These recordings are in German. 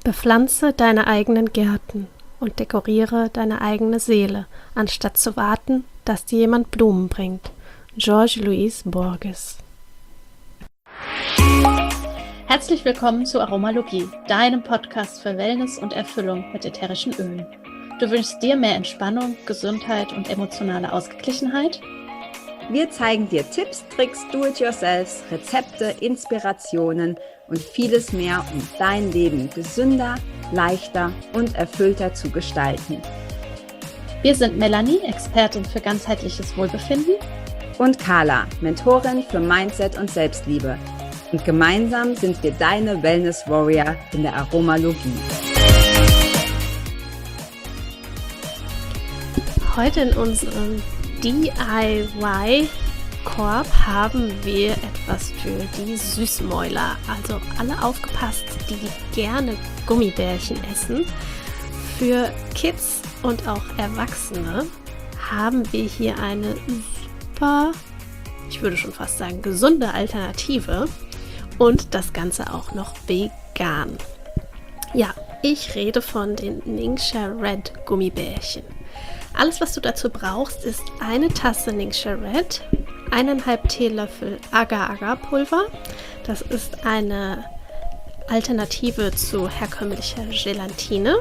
Bepflanze deine eigenen Gärten und dekoriere deine eigene Seele, anstatt zu warten, dass dir jemand Blumen bringt. Jorge Luis Borges. Herzlich willkommen zu Aromalogie, deinem Podcast für Wellness und Erfüllung mit ätherischen Ölen. Du wünschst dir mehr Entspannung, Gesundheit und emotionale Ausgeglichenheit? Wir zeigen dir Tipps, Tricks, Do-it-yourselfs, Rezepte, Inspirationen und vieles mehr, um dein Leben gesünder, leichter und erfüllter zu gestalten. Wir sind Melanie, Expertin für ganzheitliches Wohlbefinden, und Carla, Mentorin für Mindset und Selbstliebe. Und gemeinsam sind wir deine Wellness Warrior in der Aromalogie. Heute in unserem DIY-Korb haben wir etwas für die Süßmäuler. Also alle aufgepasst, die gerne Gummibärchen essen. Für Kids und auch Erwachsene haben wir hier eine super, ich würde schon fast sagen, gesunde Alternative. Und das Ganze auch noch vegan. Ja, ich rede von den Ningxia Red Gummibärchen. Alles, was du dazu brauchst, ist eine Tasse Ningxia Red, 1,5 Teelöffel Agar-Agar-Pulver. Das ist eine Alternative zu herkömmlicher Gelatine.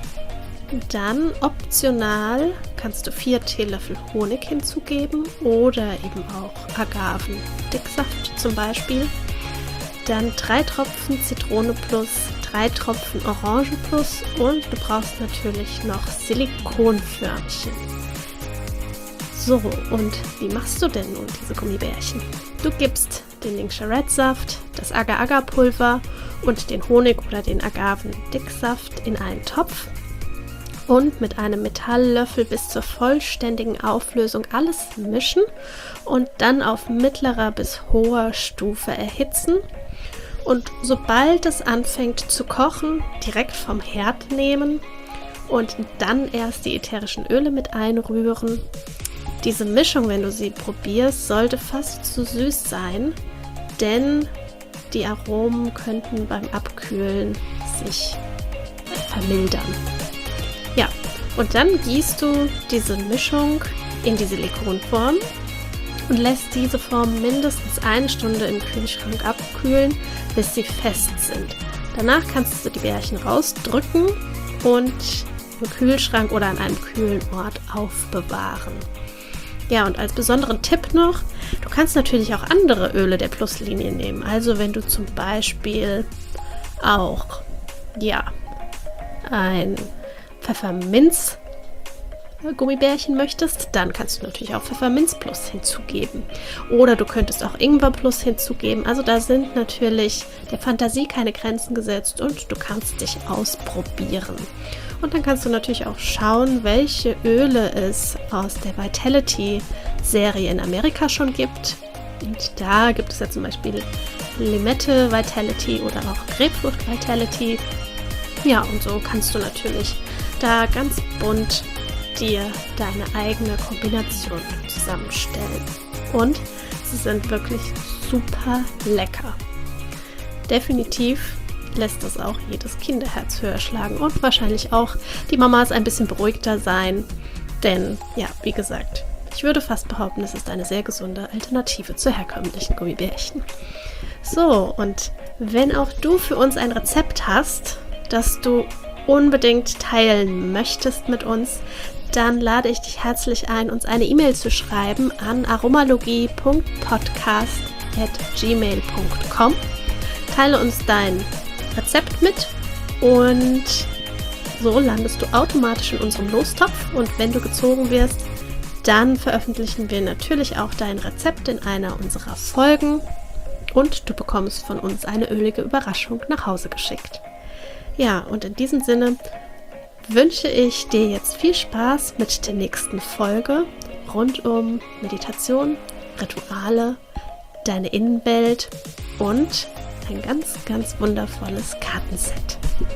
Dann optional kannst du 4 Teelöffel Honig hinzugeben oder eben auch Agavendicksaft zum Beispiel. Dann 3 Tropfen Zitrone plus, 3 Tropfen Orange plus und du brauchst natürlich noch Silikonförmchen. So, und wie machst du denn nun diese Gummibärchen? Du gibst den Ningxia Red Saft, das Agar-Agar-Pulver und den Honig oder den Agavendicksaft in einen Topf und mit einem Metalllöffel bis zur vollständigen Auflösung alles mischen und dann auf mittlerer bis hoher Stufe erhitzen. Und sobald es anfängt zu kochen, direkt vom Herd nehmen und dann erst die ätherischen Öle mit einrühren. Diese Mischung, wenn du sie probierst, sollte fast zu süß sein, denn die Aromen könnten beim Abkühlen sich vermildern. Ja, und dann gießt du diese Mischung in die Silikonform und lässt diese Form mindestens 1 Stunde im Kühlschrank abkühlen, bis sie fest sind. Danach kannst du die Bärchen rausdrücken und im Kühlschrank oder an einem kühlen Ort aufbewahren. Ja, und als besonderen Tipp noch, du kannst natürlich auch andere Öle der Pluslinie nehmen. Also wenn du zum Beispiel auch ein Pfefferminz-Gummibärchen möchtest, dann kannst du natürlich auch Pfefferminz Plus hinzugeben. Oder du könntest auch Ingwer Plus hinzugeben. Also da sind natürlich der Fantasie keine Grenzen gesetzt und du kannst dich ausprobieren. Und dann kannst du natürlich auch schauen, welche Öle es aus der Vitality-Serie in Amerika schon gibt. Und da gibt es ja zum Beispiel Limette Vitality oder auch Grapefruit Vitality. Ja, und so kannst du natürlich da ganz bunt dir deine eigene Kombination zusammenstellen. Und sie sind wirklich super lecker. Definitiv lässt das auch jedes Kinderherz höher schlagen und wahrscheinlich auch die Mamas ein bisschen beruhigter sein. Denn, ja, wie gesagt, ich würde fast behaupten, es ist eine sehr gesunde Alternative zu herkömmlichen Gummibärchen. So, und wenn auch du für uns ein Rezept hast, das du unbedingt teilen möchtest mit uns, dann lade ich dich herzlich ein, uns eine E-Mail zu schreiben an aromalogie.podcast@gmail.com. Teile uns dein Rezept mit und so landest du automatisch in unserem Lostopf und wenn du gezogen wirst, dann veröffentlichen wir natürlich auch dein Rezept in einer unserer Folgen und du bekommst von uns eine ölige Überraschung nach Hause geschickt. Ja, und in diesem Sinne wünsche ich dir jetzt viel Spaß mit der nächsten Folge rund um Meditation, Rituale, deine Innenwelt und ein ganz, ganz wundervolles Kartenset.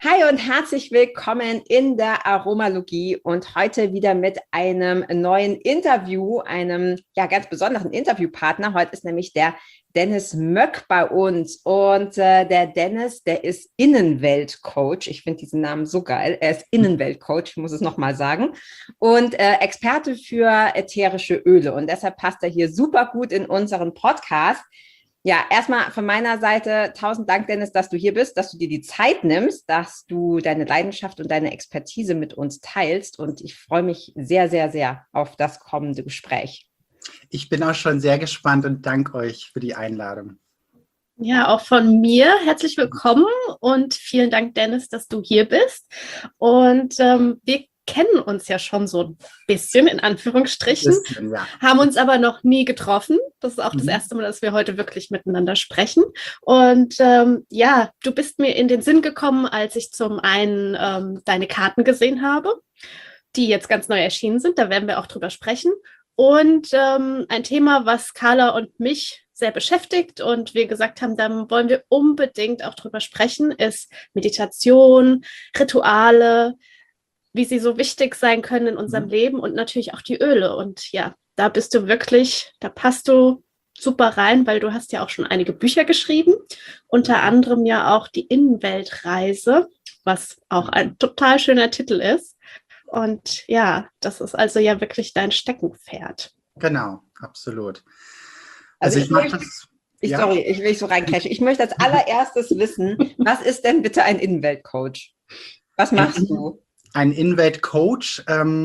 Hi und herzlich willkommen in der Aromalogie und heute wieder mit einem neuen Interview, einem ganz besonderen Interviewpartner. Heute ist nämlich der Dennis Möck bei uns und der Dennis, der ist Innenweltcoach. Ich finde diesen Namen so geil. Er ist Innenweltcoach, ich muss es nochmal sagen, und Experte für ätherische Öle und deshalb passt er hier super gut in unseren Podcast. Ja, erstmal von meiner Seite 1000 Dank, Dennis, dass du hier bist, dass du dir die Zeit nimmst, dass du deine Leidenschaft und deine Expertise mit uns teilst. Und ich freue mich sehr, sehr, sehr auf das kommende Gespräch. Ich bin auch schon sehr gespannt und danke euch für die Einladung. Ja, auch von mir herzlich willkommen und vielen Dank, Dennis, dass du hier bist. Und wir kennen uns ja schon so ein bisschen, in Anführungsstrichen, haben uns aber noch nie getroffen. Das ist auch das erste Mal, dass wir heute wirklich miteinander sprechen. Und du bist mir in den Sinn gekommen, als ich zum einen deine Karten gesehen habe, die jetzt ganz neu erschienen sind. Da werden wir auch drüber sprechen. Und ein Thema, was Carla und mich sehr beschäftigt und wir gesagt haben, da wollen wir unbedingt auch drüber sprechen, ist Meditation, Rituale, wie sie so wichtig sein können in unserem Leben und natürlich auch die Öle. Und ja, da bist du wirklich, da passt du super rein, weil du hast ja auch schon einige Bücher geschrieben, unter anderem ja auch die Innenweltreise, was auch ein total schöner Titel ist. Und ja, das ist also ja wirklich dein Steckenpferd. Genau, absolut. Also ich mache das. Sorry, ich will nicht so reincrashen. Ich möchte als allererstes wissen, was ist denn bitte ein Innenweltcoach? Was machst du? Ein Innenweltcoach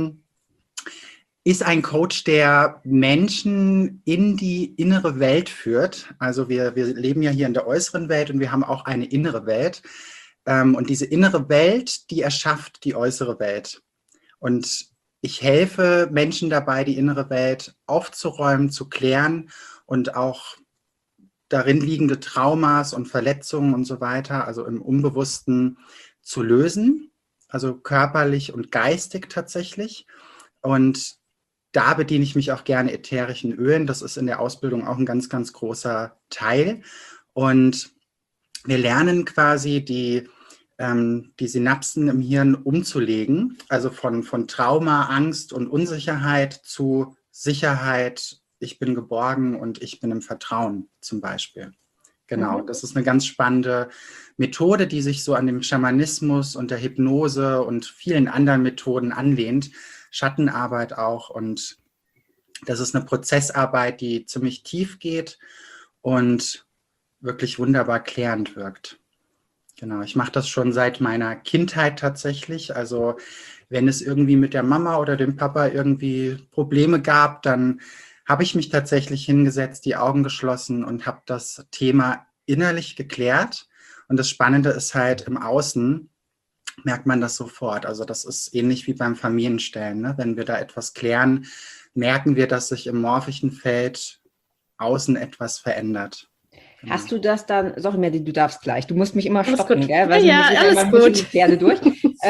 ist ein Coach, der Menschen in die innere Welt führt. Also wir leben ja hier in der äußeren Welt und wir haben auch eine innere Welt. Und diese innere Welt, die erschafft die äußere Welt. Und ich helfe Menschen dabei, die innere Welt aufzuräumen, zu klären und auch darin liegende Traumas und Verletzungen und so weiter, also im Unbewussten zu lösen. Also körperlich und geistig tatsächlich. Und da bediene ich mich auch gerne ätherischen Ölen. Das ist in der Ausbildung auch ein ganz, ganz großer Teil. Und wir lernen quasi die Synapsen im Hirn umzulegen. Also von Trauma, Angst und Unsicherheit zu Sicherheit, ich bin geborgen und ich bin im Vertrauen zum Beispiel. Genau, das ist eine ganz spannende Methode, die sich so an dem Schamanismus und der Hypnose und vielen anderen Methoden anlehnt. Schattenarbeit auch. Und das ist eine Prozessarbeit, die ziemlich tief geht und wirklich wunderbar klärend wirkt. Genau, ich mache das schon seit meiner Kindheit tatsächlich. Also wenn es irgendwie mit der Mama oder dem Papa irgendwie Probleme gab, dann habe ich mich tatsächlich hingesetzt, die Augen geschlossen und habe das Thema innerlich geklärt. Und das Spannende ist halt, im Außen merkt man das sofort. Also das ist ähnlich wie beim Familienstellen. Ne? Wenn wir da etwas klären, merken wir, dass sich im morphischen Feld außen etwas verändert. Genau. Hast du das dann, sorry Melly, du darfst gleich, du musst mich immer stoppen, gell? Weil alles gut. Die Pferde durch.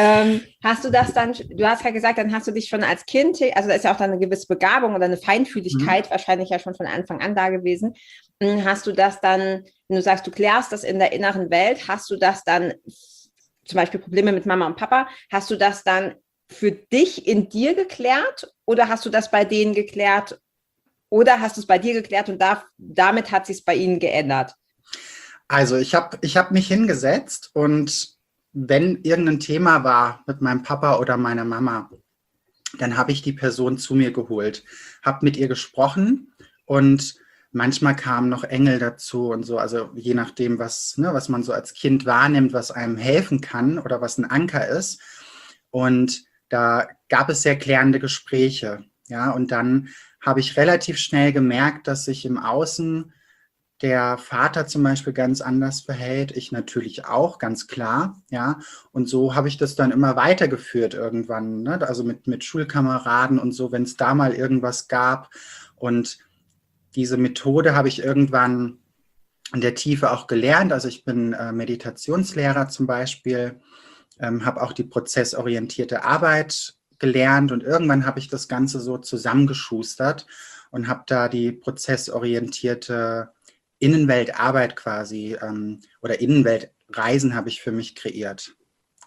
Hast du das dann, du hast ja gesagt, dann hast du dich schon als Kind, also da ist ja auch dann eine gewisse Begabung oder eine Feinfühligkeit wahrscheinlich ja schon von Anfang an da gewesen. Hast du das dann, wenn du sagst, du klärst das in der inneren Welt, hast du das dann, zum Beispiel Probleme mit Mama und Papa, hast du das dann für dich in dir geklärt oder hast du das bei denen geklärt? Oder hast du es bei dir geklärt und damit hat sich es bei ihnen geändert? Also ich hab mich hingesetzt und wenn irgendein Thema war mit meinem Papa oder meiner Mama, dann habe ich die Person zu mir geholt, habe mit ihr gesprochen und manchmal kamen noch Engel dazu und so, also je nachdem, was man so als Kind wahrnimmt, was einem helfen kann oder was ein Anker ist. Und da gab es sehr klärende Gespräche, ja, und dann habe ich relativ schnell gemerkt, dass sich im Außen der Vater zum Beispiel ganz anders verhält, ich natürlich auch, ganz klar, ja, und so habe ich das dann immer weitergeführt irgendwann, ne? Also mit Schulkameraden und so, wenn es da mal irgendwas gab und diese Methode habe ich irgendwann in der Tiefe auch gelernt, also ich bin Meditationslehrer zum Beispiel, habe auch die prozessorientierte Arbeit gelernt und irgendwann habe ich das Ganze so zusammengeschustert und habe da die prozessorientierte Innenweltarbeit quasi oder Innenweltreisen habe ich für mich kreiert.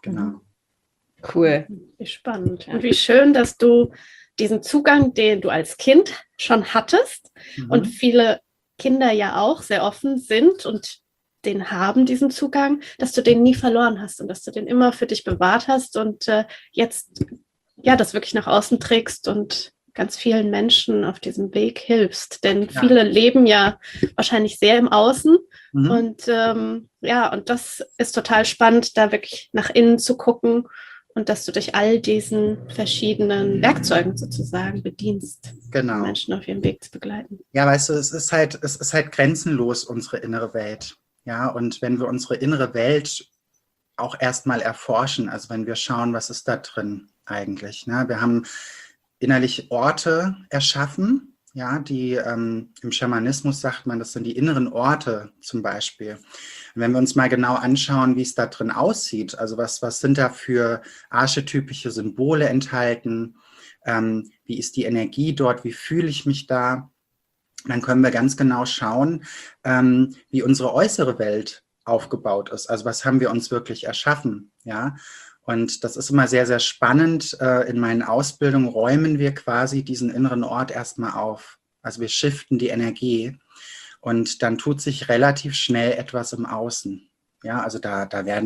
Genau. Cool. Wie spannend. Und wie schön, dass du diesen Zugang, den du als Kind schon hattest und viele Kinder ja auch sehr offen sind und den haben, diesen Zugang, dass du den nie verloren hast und dass du den immer für dich bewahrt hast und jetzt ja das wirklich nach außen trägst und ganz vielen Menschen auf diesem Weg hilfst. Denn viele leben ja wahrscheinlich sehr im Außen und und das ist total spannend, da wirklich nach innen zu gucken und dass du durch all diesen verschiedenen Werkzeugen sozusagen bedienst, Genau. Menschen auf ihrem Weg zu begleiten. Ja, weißt du, es ist halt grenzenlos, unsere innere Welt. Ja, und wenn wir unsere innere Welt auch erstmal erforschen, also wenn wir schauen, was ist da drin eigentlich. Ne? Wir haben innerlich Orte erschaffen, ja, die im Schamanismus sagt man, das sind die inneren Orte zum Beispiel. Und wenn wir uns mal genau anschauen, wie es da drin aussieht, also was sind da für archetypische Symbole enthalten, wie ist die Energie dort, wie fühle ich mich da, dann können wir ganz genau schauen, wie unsere äußere Welt aufgebaut ist. Also was haben wir uns wirklich erschaffen, ja? Und das ist immer sehr, sehr spannend. In meinen Ausbildungen räumen wir quasi diesen inneren Ort erstmal auf. Also wir shiften die Energie und dann tut sich relativ schnell etwas im Außen. Ja, also da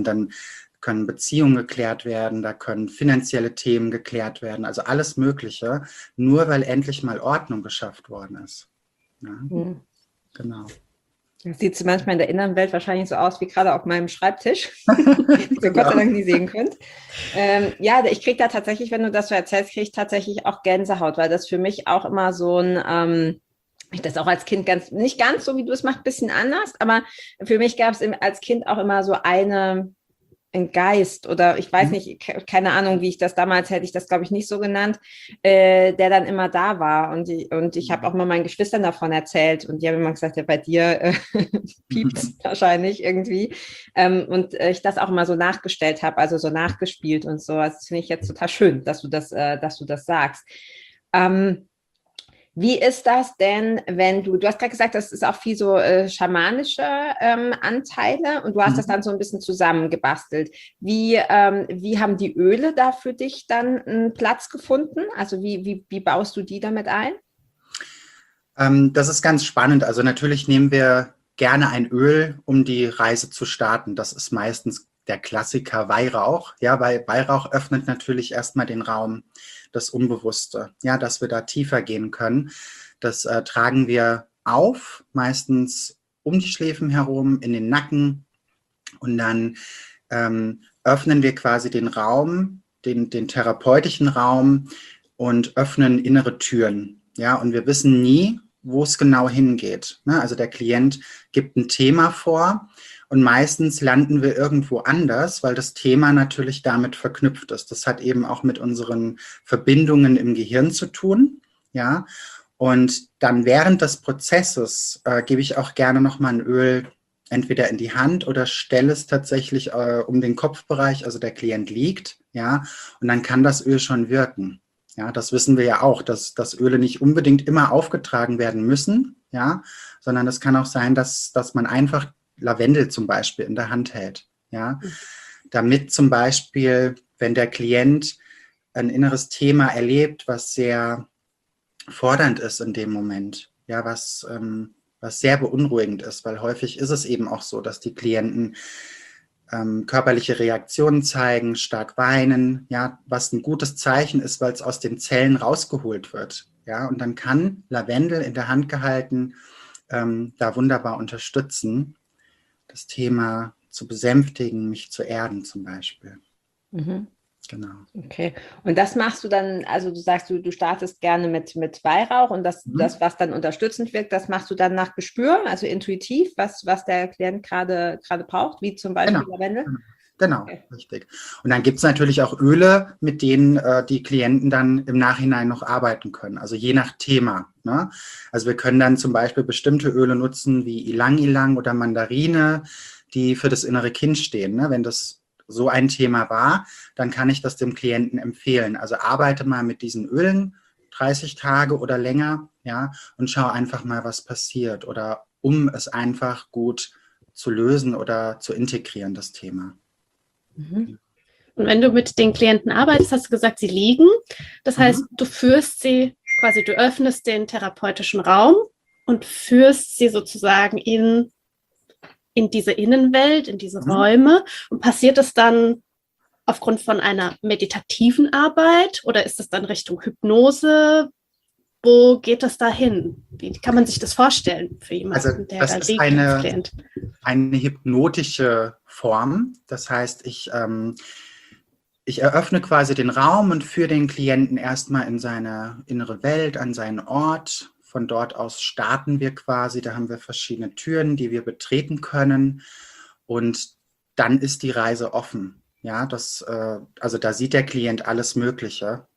können Beziehungen geklärt werden, da können finanzielle Themen geklärt werden, also alles Mögliche, nur weil endlich mal Ordnung geschafft worden ist. Ja, genau. Das sieht manchmal in der inneren Welt wahrscheinlich so aus wie gerade auf meinem Schreibtisch, die ihr Gott sei Dank nie sehen könnt. Ich kriege da tatsächlich, wenn du das so erzählst, kriege ich tatsächlich auch Gänsehaut, weil das für mich auch immer so ein, ich das auch als Kind nicht ganz so, wie du es machst, ein bisschen anders, aber für mich gab es als Kind auch immer so ein Geist oder ich weiß nicht, keine Ahnung, wie ich das damals, hätte ich das, glaube ich, nicht so genannt, der dann immer da war und ich habe auch mal meinen Geschwistern davon erzählt und die haben immer gesagt, ja, bei dir piept es wahrscheinlich irgendwie und ich das auch immer so nachgestellt habe, also so nachgespielt und so. Das finde ich jetzt total schön, dass du das sagst. Wie ist das denn, wenn du hast gerade gesagt, das ist auch viel so schamanische Anteile und du hast das dann so ein bisschen zusammengebastelt. Wie haben die Öle da für dich dann einen Platz gefunden? Also wie baust du die damit ein? Das ist ganz spannend. Also natürlich nehmen wir gerne ein Öl, um die Reise zu starten. Das ist meistens der Klassiker Weihrauch. Ja, weil Weihrauch öffnet natürlich erstmal den Raum, das Unbewusste, ja, dass wir da tiefer gehen können. Das tragen wir auf, meistens um die Schläfen herum, in den Nacken und dann öffnen wir quasi den Raum, den therapeutischen Raum und öffnen innere Türen. Ja, und wir wissen nie, wo es genau hingeht. Ne? Also der Klient gibt ein Thema vor und meistens landen wir irgendwo anders, weil das Thema natürlich damit verknüpft ist. Das hat eben auch mit unseren Verbindungen im Gehirn zu tun. Ja, und dann während des Prozesses gebe ich auch gerne nochmal ein Öl entweder in die Hand oder stelle es tatsächlich um den Kopfbereich, also der Klient liegt, ja, und dann kann das Öl schon wirken. Ja, das wissen wir ja auch, dass Öle nicht unbedingt immer aufgetragen werden müssen, ja, sondern es kann auch sein, dass man einfach Lavendel zum Beispiel in der Hand hält, ja, damit zum Beispiel, wenn der Klient ein inneres Thema erlebt, was sehr fordernd ist in dem Moment, ja, was sehr beunruhigend ist, weil häufig ist es eben auch so, dass die Klienten körperliche Reaktionen zeigen, stark weinen, ja, was ein gutes Zeichen ist, weil es aus den Zellen rausgeholt wird, ja, und dann kann Lavendel in der Hand gehalten da wunderbar unterstützen, das Thema zu besänftigen, mich zu erden zum Beispiel. Mhm. Genau. Okay. Und das machst du dann, also du sagst, du startest gerne mit Weihrauch und das, was dann unterstützend wirkt, das machst du dann nach Gespür, also intuitiv, was der Klient gerade braucht, wie zum Beispiel Lavendel? Genau, okay. Richtig. Und dann gibt es natürlich auch Öle, mit denen die Klienten dann im Nachhinein noch arbeiten können, also je nach Thema. Ne? Also wir können dann zum Beispiel bestimmte Öle nutzen, wie Ylang-Ylang oder Mandarine, die für das innere Kind stehen. Ne? Wenn das so ein Thema war, dann kann ich das dem Klienten empfehlen. Also arbeite mal mit diesen Ölen 30 Tage oder länger, ja, und schau einfach mal, was passiert oder um es einfach gut zu lösen oder zu integrieren, das Thema. Mhm. Und wenn du mit den Klienten arbeitest, hast du gesagt, sie liegen. Das heißt, du führst sie quasi, du öffnest den therapeutischen Raum und führst sie sozusagen in diese Innenwelt, in diese Räume. Und passiert das dann aufgrund von einer meditativen Arbeit oder ist das dann Richtung Hypnose? Wo geht das da hin? Wie kann man sich das vorstellen für jemanden, der da liegt als Klient? Eine hypnotische Form. Das heißt, ich eröffne quasi den Raum und führe den Klienten erstmal in seine innere Welt, an seinen Ort. Von dort aus starten wir quasi. Da haben wir verschiedene Türen, die wir betreten können. Und dann ist die Reise offen. Ja, also da sieht der Klient alles Mögliche.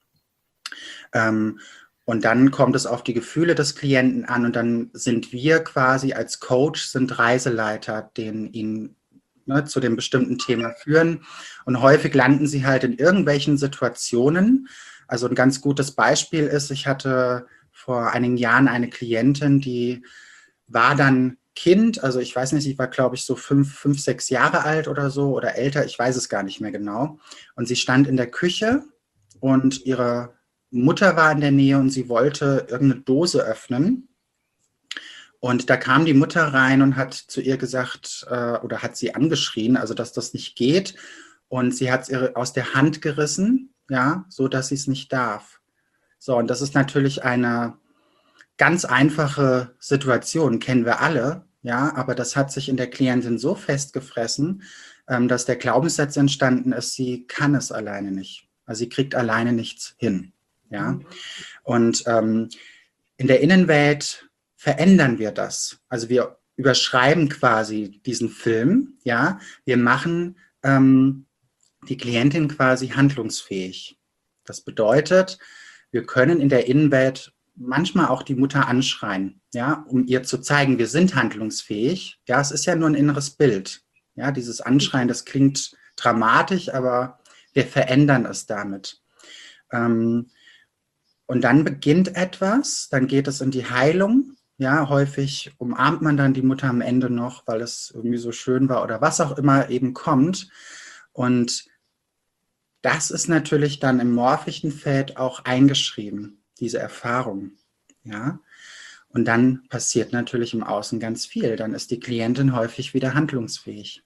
Und dann kommt es auf die Gefühle des Klienten an und dann sind wir quasi als Coach, sind Reiseleiter, den ihn zu dem bestimmten Thema führen. Und häufig landen sie halt in irgendwelchen Situationen. Also ein ganz gutes Beispiel ist, ich hatte vor einigen Jahren eine Klientin, die war dann Kind, also ich weiß nicht, sie war, glaube ich, so 5, 6 Jahre alt oder so oder älter, ich weiß es gar nicht mehr genau. Und sie stand in der Küche und ihre Mutter war in der Nähe und sie wollte irgendeine Dose öffnen. Und da kam die Mutter rein und hat zu ihr gesagt, oder hat sie angeschrien, also dass das nicht geht. Und sie hat es ihr aus der Hand gerissen, ja, so dass sie es nicht darf. So, und das ist natürlich eine ganz einfache Situation, kennen wir alle, ja, aber das hat sich in der Klientin so festgefressen, dass der Glaubenssatz entstanden ist, sie kann es alleine nicht. Also sie kriegt alleine nichts hin, ja. Und in der Innenwelt verändern wir das. Also wir überschreiben quasi diesen Film, ja. Wir machen die Klientin quasi handlungsfähig. Das bedeutet, wir können in der Innenwelt manchmal auch die Mutter anschreien, ja, um ihr zu zeigen, wir sind handlungsfähig. Ja, es ist ja nur ein inneres Bild. Ja, dieses Anschreien, das klingt dramatisch, aber wir verändern es damit. Und dann beginnt etwas, dann geht es in die Heilung. Ja, häufig umarmt man dann die Mutter am Ende noch, weil es irgendwie so schön war oder was auch immer eben kommt. Und das ist natürlich dann im morphischen Feld auch eingeschrieben, diese Erfahrung. Ja? Und dann passiert natürlich im Außen ganz viel. Dann ist die Klientin häufig wieder handlungsfähig.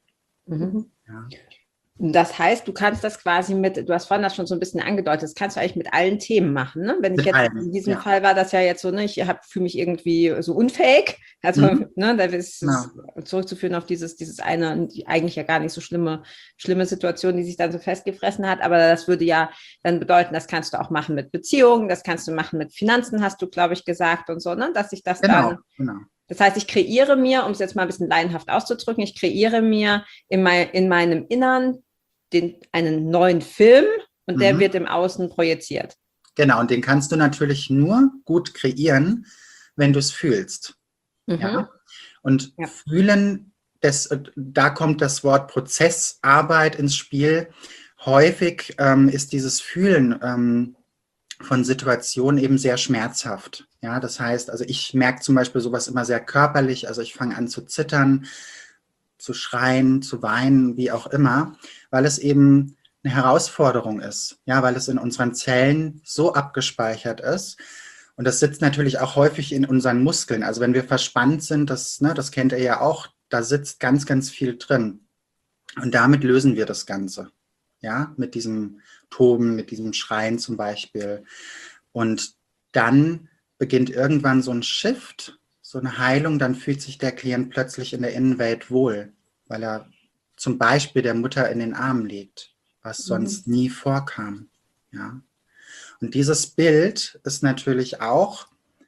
Ja. Das heißt, du kannst das quasi du hast vorhin das schon so ein bisschen angedeutet, das kannst du eigentlich mit allen Themen machen. Ne? Wenn ich jetzt in diesem Fall war das ja jetzt so, ne, ich fühle mich irgendwie so unfähig. Also, ne, da ist es zurückzuführen auf dieses eine, eigentlich ja gar nicht so schlimme Situation, die sich dann so festgefressen hat. Aber das würde ja dann bedeuten, das kannst du auch machen mit Beziehungen, das kannst du machen mit Finanzen, hast du, glaube ich, gesagt und so, ne, dass sich das dann. Das heißt, ich kreiere mir, um es jetzt mal ein bisschen laienhaft auszudrücken, ich kreiere mir in meinem Innern einen neuen Film und der wird im Außen projiziert. Genau, und den kannst du natürlich nur gut kreieren, wenn du es fühlst. Ja? Und fühlen, da kommt das Wort Prozessarbeit ins Spiel. Häufig ist dieses Fühlen von Situationen eben sehr schmerzhaft. Ja, das heißt, also ich merke zum Beispiel sowas immer sehr körperlich, also ich fange an zu zittern, zu schreien, zu weinen, wie auch immer, weil es eben eine Herausforderung ist, ja, weil es in unseren Zellen so abgespeichert ist. Und das sitzt natürlich auch häufig in unseren Muskeln. Also wenn wir verspannt sind, das kennt ihr ja auch, da sitzt ganz, ganz viel drin. Und damit lösen wir das Ganze, ja, mit diesem Toben, mit diesem Schreien zum Beispiel. Und dann beginnt irgendwann so ein Shift, so eine Heilung, dann fühlt sich der Klient plötzlich in der Innenwelt wohl, weil er zum Beispiel der Mutter in den Armen liegt, was sonst nie vorkam. Ja. Und dieses Bild ist natürlich auch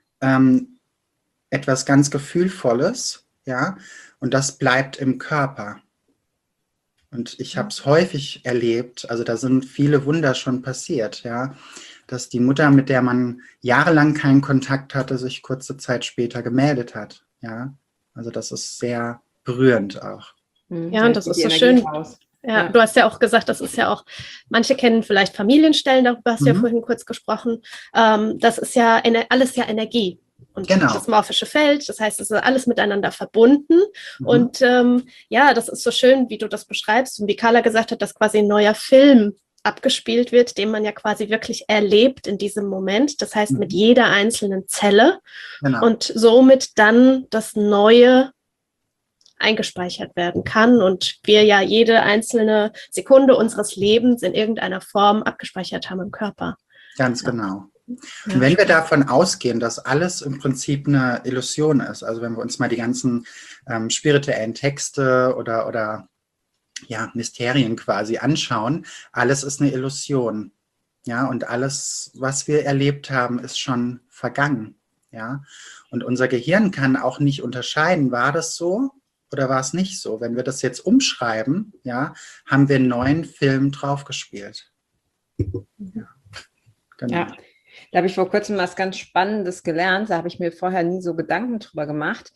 etwas ganz Gefühlvolles, ja, und das bleibt im Körper. Und ich habe es häufig erlebt, also da sind viele Wunder schon passiert, ja, dass die Mutter, mit der man jahrelang keinen Kontakt hatte, sich kurze Zeit später gemeldet hat. Ja, also das ist sehr berührend auch. Ja, und das ist so schön. Ja, du hast ja auch gesagt, das ist ja auch, manche kennen vielleicht Familienstellen, darüber hast du ja vorhin kurz gesprochen. Das ist ja alles ja Energie. und Genau. das morphische Feld. Das heißt, es ist alles miteinander verbunden. Und ja, das ist so schön, wie du das beschreibst und wie Carla gesagt hat, dass quasi ein neuer Film abgespielt wird, den man ja quasi wirklich erlebt in diesem Moment. Das heißt, mit jeder einzelnen Zelle und somit dann das Neue eingespeichert werden kann und wir ja jede einzelne Sekunde unseres Lebens in irgendeiner Form abgespeichert haben im Körper. Ganz genau. Und wenn wir davon ausgehen, dass alles im Prinzip eine Illusion ist, also wenn wir uns mal die ganzen spirituellen Texte oder ja, Mysterien quasi anschauen, alles ist eine Illusion. Ja, und alles, was wir erlebt haben, ist schon vergangen. Ja, und unser Gehirn kann auch nicht unterscheiden, war das so oder war es nicht so? Wenn wir das jetzt umschreiben, ja, haben wir einen neuen Film draufgespielt. Ja, genau. Ja. Da habe ich vor kurzem was ganz Spannendes gelernt. Da habe ich mir vorher nie so Gedanken drüber gemacht.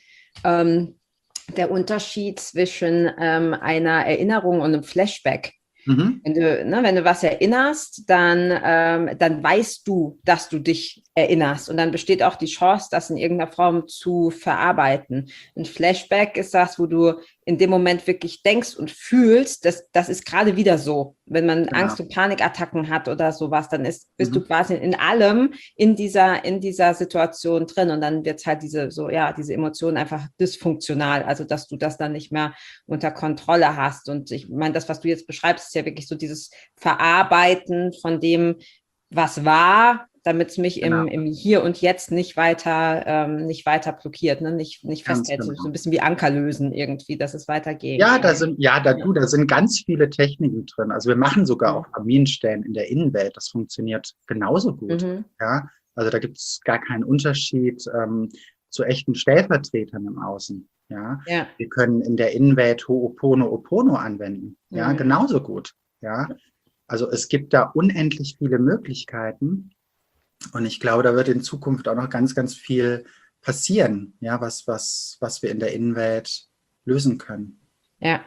Der Unterschied zwischen einer Erinnerung und einem Flashback. Wenn du was erinnerst, dann weißt du, dass du dich erinnerst. Und dann besteht auch die Chance, das in irgendeiner Form zu verarbeiten. Ein Flashback ist das, wo du in dem Moment wirklich denkst und fühlst, das ist gerade wieder so. Wenn man Angst- und Panikattacken hat oder sowas, dann bist du quasi in allem in dieser Situation drin. Und dann wird halt diese Emotion einfach dysfunktional. Also, dass du das dann nicht mehr unter Kontrolle hast. Und ich meine, das, was du jetzt beschreibst, ist ja wirklich so dieses Verarbeiten von dem, was war, damit es mich im Hier und Jetzt nicht weiter blockiert, ne? nicht festhält, so ein bisschen wie Anker lösen irgendwie, dass es weitergeht. Ja, da sind ganz viele Techniken drin. Also wir machen sogar auch Familienstellen in der Innenwelt. Das funktioniert genauso gut. Ja, also da gibt es gar keinen Unterschied zu echten Stellvertretern im Außen. Ja, wir können in der Innenwelt Ho'oponopono anwenden. Ja, genauso gut. Ja, also es gibt da unendlich viele Möglichkeiten. Und ich glaube, da wird in Zukunft auch noch ganz, ganz viel passieren, ja, was wir in der Innenwelt lösen können. Ja.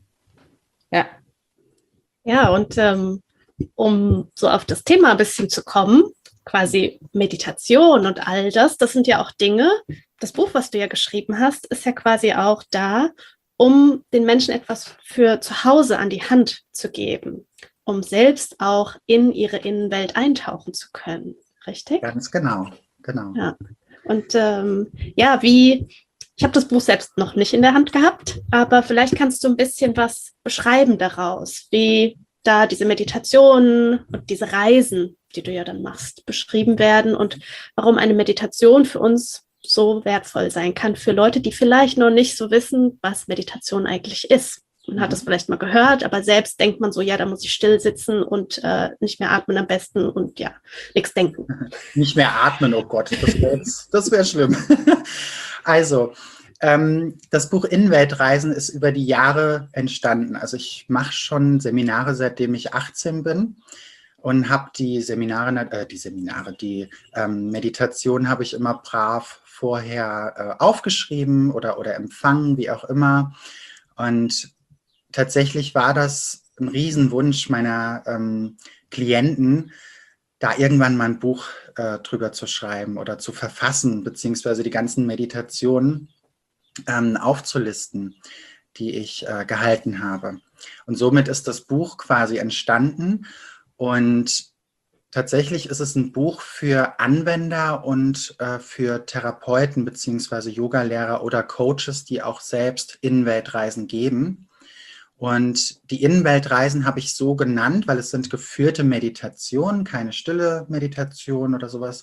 Ja, und um so auf das Thema ein bisschen zu kommen, quasi Meditation und all das sind ja auch Dinge. Das Buch, was du ja geschrieben hast, ist ja quasi auch da, um den Menschen etwas für zu Hause an die Hand zu geben, um selbst auch in ihre Innenwelt eintauchen zu können. Richtig? Ganz genau. Ja. Und ich habe das Buch selbst noch nicht in der Hand gehabt, aber vielleicht kannst du ein bisschen was beschreiben daraus, wie da diese Meditationen und diese Reisen, die du ja dann machst, beschrieben werden und warum eine Meditation für uns so wertvoll sein kann, für Leute, die vielleicht noch nicht so wissen, was Meditation eigentlich ist. Man hat das vielleicht mal gehört, aber selbst denkt man so, ja, da muss ich still sitzen und nicht mehr atmen am besten und ja, nichts denken. Nicht mehr atmen, oh Gott, das wäre schlimm. Also, das Buch Innenweltreisen ist über die Jahre entstanden. Also ich mache schon Seminare, seitdem ich 18 bin und habe die Meditation habe ich immer brav vorher aufgeschrieben oder empfangen, wie auch immer. Und tatsächlich war das ein Riesenwunsch meiner Klienten, da irgendwann mal ein Buch drüber zu schreiben oder zu verfassen, beziehungsweise die ganzen Meditationen aufzulisten, die ich gehalten habe. Und somit ist das Buch quasi entstanden. Und tatsächlich ist es ein Buch für Anwender und für Therapeuten beziehungsweise Yogalehrer oder Coaches, die auch selbst Innenweltreisen geben. Und die Innenweltreisen habe ich so genannt, weil es sind geführte Meditationen, keine stille Meditation oder sowas,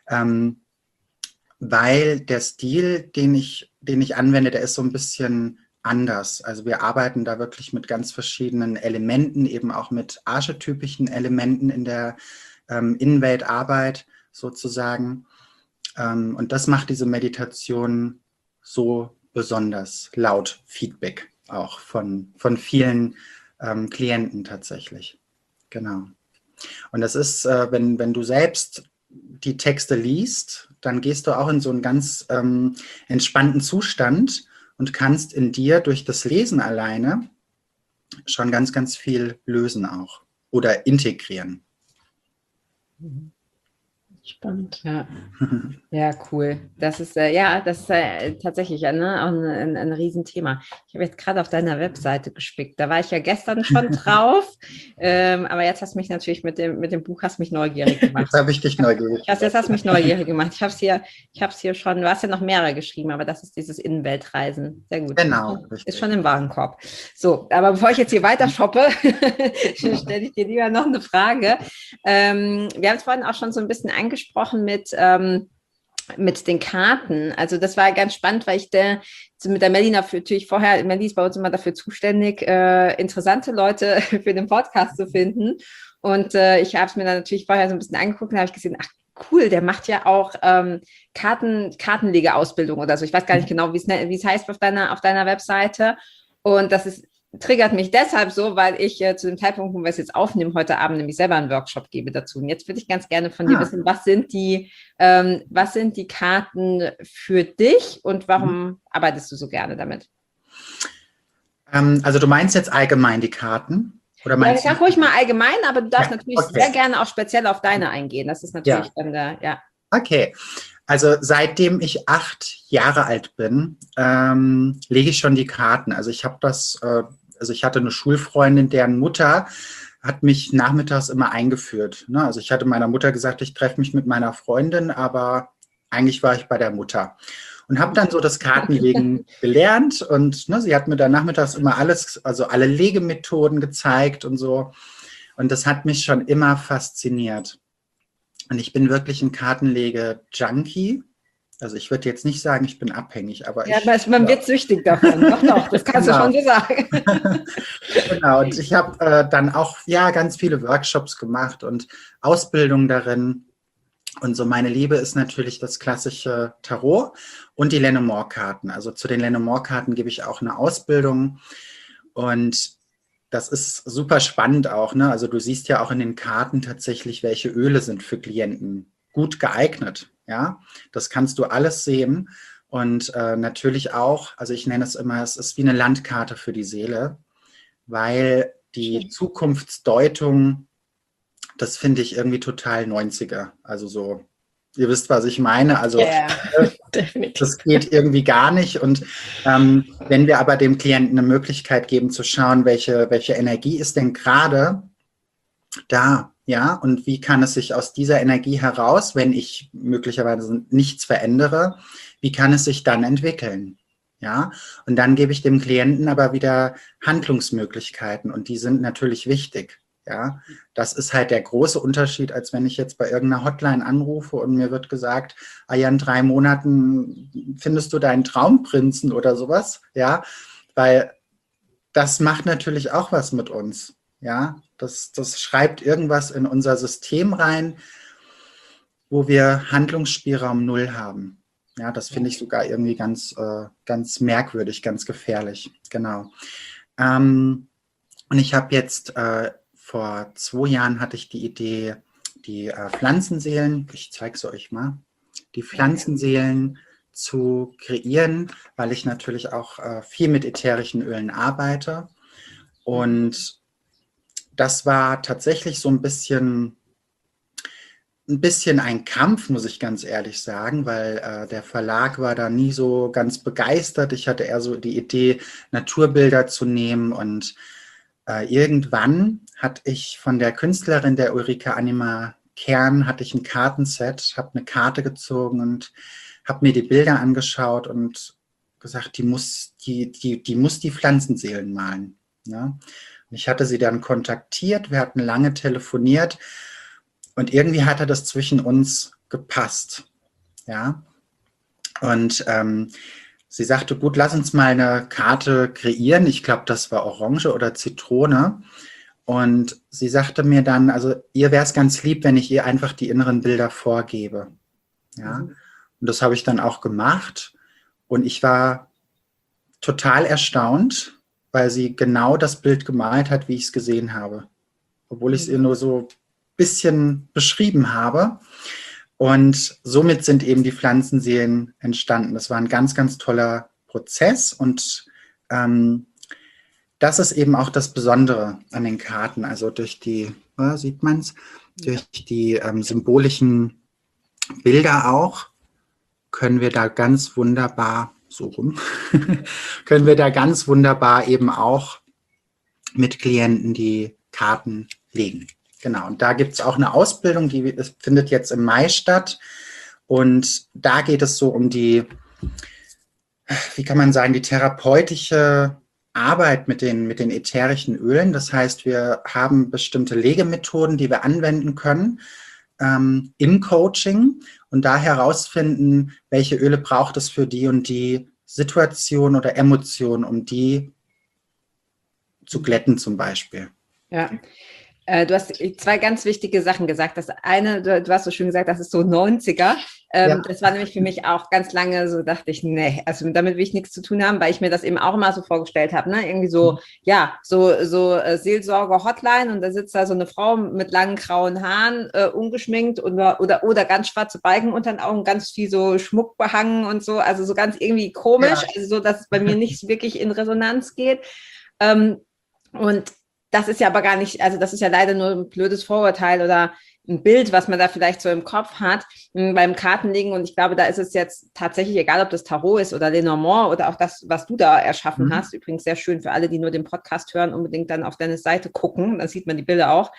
weil der Stil, den ich anwende, der ist so ein bisschen anders. Also wir arbeiten da wirklich mit ganz verschiedenen Elementen, eben auch mit archetypischen Elementen in der Innenweltarbeit sozusagen. Und das macht diese Meditation so besonders, laut Feedback auch von vielen Klienten tatsächlich. Genau. Und das ist, wenn du selbst die Texte liest, dann gehst du auch in so einen ganz entspannten Zustand und kannst in dir durch das Lesen alleine schon ganz, ganz viel lösen auch oder integrieren. Spannend. Ja. Ja, cool. Das ist tatsächlich auch ein Riesenthema. Ich habe jetzt gerade auf deiner Webseite gespickt. Da war ich ja gestern schon drauf. Aber jetzt hast du mich natürlich mit dem Buch hast mich neugierig gemacht. Jetzt habe ich dich neugierig gemacht. Jetzt hast du mich neugierig gemacht. Ich habe es hier schon, du hast ja noch mehrere geschrieben, aber das ist dieses Innenweltreisen. Sehr gut. Genau. Ist schon im Warenkorb. So, aber bevor ich jetzt hier weiter shoppe, stelle ich dir lieber noch eine Frage. Wir haben es vorhin auch schon so ein bisschen angesprochen mit den Karten. Also das war ganz spannend, weil ich mit der Melli natürlich vorher, Melli ist bei uns immer dafür zuständig, interessante Leute für den Podcast zu finden. Und ich habe es mir dann natürlich vorher so ein bisschen angeguckt und habe ich gesehen, ach cool, der macht ja auch Kartenlegeausbildung oder so. Ich weiß gar nicht genau, wie es heißt auf deiner Webseite. Und das triggert mich deshalb so, weil ich zu dem Zeitpunkt, wo wir es jetzt aufnehmen, heute Abend nämlich selber einen Workshop gebe dazu. Und jetzt würde ich ganz gerne von dir wissen, was sind die Karten für dich und warum arbeitest du so gerne damit? Also du meinst jetzt allgemein die Karten? Oder Ja, ich sag ruhig mal allgemein, aber du darfst natürlich okay. sehr gerne auch speziell auf deine eingehen. Das ist natürlich dann ja. Okay, also seitdem ich 8 Jahre alt bin, lege ich schon die Karten. Also ich habe ich hatte eine Schulfreundin, deren Mutter hat mich nachmittags immer eingeführt. Ne? Also ich hatte meiner Mutter gesagt, ich treffe mich mit meiner Freundin, aber eigentlich war ich bei der Mutter. Und habe dann so das Kartenlegen gelernt und sie hat mir dann nachmittags immer alle Legemethoden gezeigt und so. Und das hat mich schon immer fasziniert. Und ich bin wirklich ein Kartenlege-Junkie. Also ich würde jetzt nicht sagen, ich bin abhängig, aber man wird süchtig davon. Doch, das kannst du schon so sagen. Genau, und ich habe dann auch ganz viele Workshops gemacht und Ausbildung darin. Und so meine Liebe ist natürlich das klassische Tarot und die Lenormand-Karten. Also zu den Lenormand-Karten gebe ich auch eine Ausbildung. Und das ist super spannend auch. Ne? Also du siehst ja auch in den Karten tatsächlich, welche Öle sind für Klienten gut geeignet. Ja, das kannst du alles sehen. Und natürlich auch, also ich nenne es immer, es ist wie eine Landkarte für die Seele, weil die Zukunftsdeutung, das finde ich irgendwie total 90er. Also so, ihr wisst, was ich meine. Also das geht irgendwie gar nicht. Und wenn wir aber dem Klienten eine Möglichkeit geben zu schauen, welche Energie ist denn gerade da, ja, und wie kann es sich aus dieser Energie heraus, wenn ich möglicherweise nichts verändere, wie kann es sich dann entwickeln? Ja, und dann gebe ich dem Klienten aber wieder Handlungsmöglichkeiten und die sind natürlich wichtig. Ja, das ist halt der große Unterschied, als wenn ich jetzt bei irgendeiner Hotline anrufe und mir wird gesagt, in 3 Monaten findest du deinen Traumprinzen oder sowas. Ja, weil das macht natürlich auch was mit uns. Ja, das schreibt irgendwas in unser System rein, wo wir Handlungsspielraum 0 haben. Ja, das finde ich sogar irgendwie ganz merkwürdig, ganz gefährlich. Genau. Und ich habe jetzt vor 2 Jahren hatte ich die Idee, die Pflanzenseelen, ich zeige es euch mal, die Pflanzenseelen zu kreieren, weil ich natürlich auch viel mit ätherischen Ölen arbeite. Und das war tatsächlich so ein bisschen ein Kampf, muss ich ganz ehrlich sagen, weil der Verlag war da nie so ganz begeistert. Ich hatte eher so die Idee, Naturbilder zu nehmen und irgendwann hatte ich von der Künstlerin, der Ulrike Anima Kern, hatte ich ein Kartenset, habe eine Karte gezogen und habe mir die Bilder angeschaut und gesagt, die muss die Pflanzenseelen malen. Ja? Ich hatte sie dann kontaktiert, wir hatten lange telefoniert und irgendwie hatte das zwischen uns gepasst. Ja? Und sie sagte, gut, lass uns mal eine Karte kreieren. Ich glaube, das war Orange oder Zitrone. Und sie sagte mir dann, also ihr wäre es ganz lieb, wenn ich ihr einfach die inneren Bilder vorgebe. Ja? Und das habe ich dann auch gemacht. Und ich war total erstaunt, weil sie genau das Bild gemalt hat, wie ich es gesehen habe. Obwohl ich es ihr nur so ein bisschen beschrieben habe. Und somit sind eben die Pflanzenseelen entstanden. Das war ein ganz, ganz toller Prozess. Und das ist eben auch das Besondere an den Karten. Also durch die, sieht man es, durch die symbolischen Bilder auch, können wir da ganz wunderbar, so rum, können wir da ganz wunderbar eben auch mit Klienten die Karten legen. Genau, und da gibt es auch eine Ausbildung, die findet jetzt im Mai statt. Und da geht es so um die, wie kann man sagen, die therapeutische Arbeit mit den ätherischen Ölen. Das heißt, wir haben bestimmte Legemethoden, die wir anwenden können im Coaching und da herausfinden, welche Öle braucht es für die und die Situation oder Emotion, um die zu glätten zum Beispiel. Ja. Du hast zwei ganz wichtige Sachen gesagt. Das eine, du hast so schön gesagt, das ist so 90er. Ja. Das war nämlich für mich auch ganz lange so, dachte ich, nee, also damit will ich nichts zu tun haben, weil ich mir das eben auch immer so vorgestellt habe, ne? Irgendwie so, ja, so Seelsorger-Hotline und da sitzt da so eine Frau mit langen grauen Haaren, ungeschminkt oder ganz schwarze Balken unter den Augen, ganz viel so Schmuck behangen und so, also so ganz irgendwie komisch, Ja. also so, dass es bei mir nicht wirklich in Resonanz geht. Und das ist ja aber gar nicht, also das ist ja leider nur ein blödes Vorurteil oder ein Bild, was man da vielleicht so im Kopf hat beim Kartenlegen. Und ich glaube, da ist es jetzt tatsächlich egal, ob das Tarot ist oder Lenormand oder auch das, was du da erschaffen hast. Übrigens sehr schön für alle, die nur den Podcast hören, unbedingt dann auf deine Seite gucken. Dann sieht man die Bilder auch.